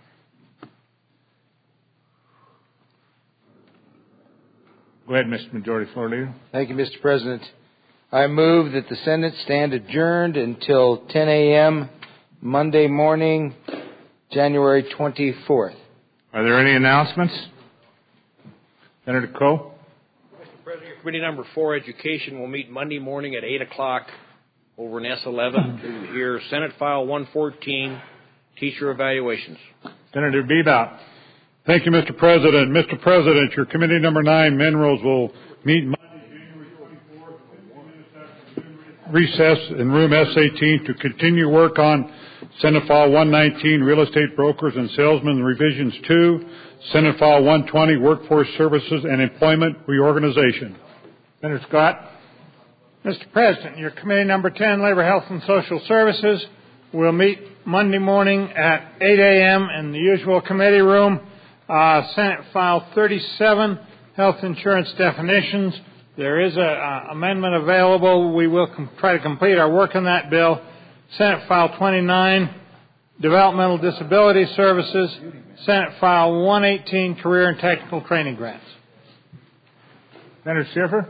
Go ahead, Mister Majority Floor Leader. Thank you, Mister President. I move that the Senate stand adjourned until ten a.m. Monday morning, January twenty-fourth. Are there any announcements? Senator Coe. Mister President, Committee Number Four, Education, will meet Monday morning at eight o'clock over in S eleven to hear Senate File one fourteen, Teacher Evaluations. Senator Bebout. Thank you, Mister President. Mister President, your Committee Number Nine, Minerals, will meet Monday, January twenty-fourth, recess in room S eighteen to continue work on Senate File one nineteen, Real Estate Brokers and Salesmen, Revisions two, Senate File one twenty, Workforce Services and Employment Reorganization. Senator Scott. Mister President, your Committee Number ten, Labor, Health, and Social Services, will meet Monday morning at eight a.m. in the usual committee room. Uh, Senate File thirty-seven, Health Insurance Definitions. There is an uh, amendment available. We will com- try to complete our work on that bill. Senate File twenty-nine, Developmental Disability Services. Senate File one eighteen, Career and Technical Training Grants. Senator Schiffer.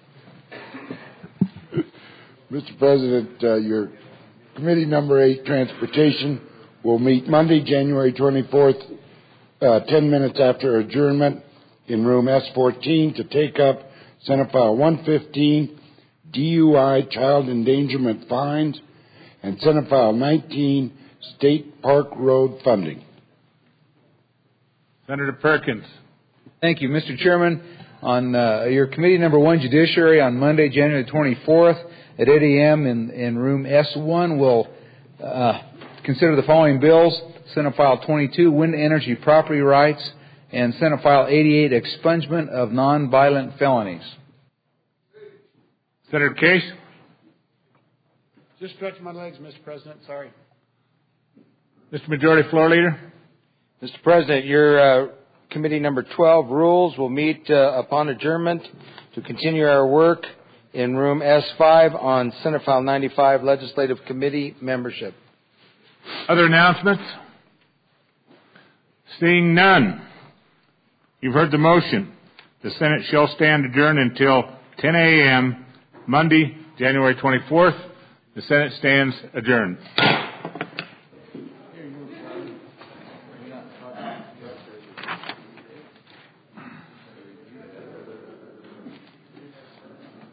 Mister President, uh, your Committee Number Eight, Transportation, will meet Monday, January twenty-fourth, uh, ten minutes after adjournment in room S fourteen to take up Senate File one fifteen, D U I Child Endangerment Fines, and Senate File nineteen, State Park Road Funding. Senator Perkins. Thank you, Mister Chairman. On uh, your Committee Number One, Judiciary, on Monday, January twenty-fourth at eight a.m. in, in room S one, we'll uh, consider the following bills: Senate File twenty-two, Wind Energy Property Rights, and Senate File eighty-eight, Expungement of Nonviolent Felonies. Senator Case. Just stretch my legs, Mister President. Sorry. Mister Majority Floor Leader. Mister President, your uh, Committee Number twelve, Rules, will meet uh, upon adjournment to continue our work in room S five on Senate File ninety-five, Legislative Committee membership. Other announcements? Seeing none. You've heard the motion. The Senate shall stand adjourned until ten a.m. Monday, January twenty-fourth. The Senate stands adjourned.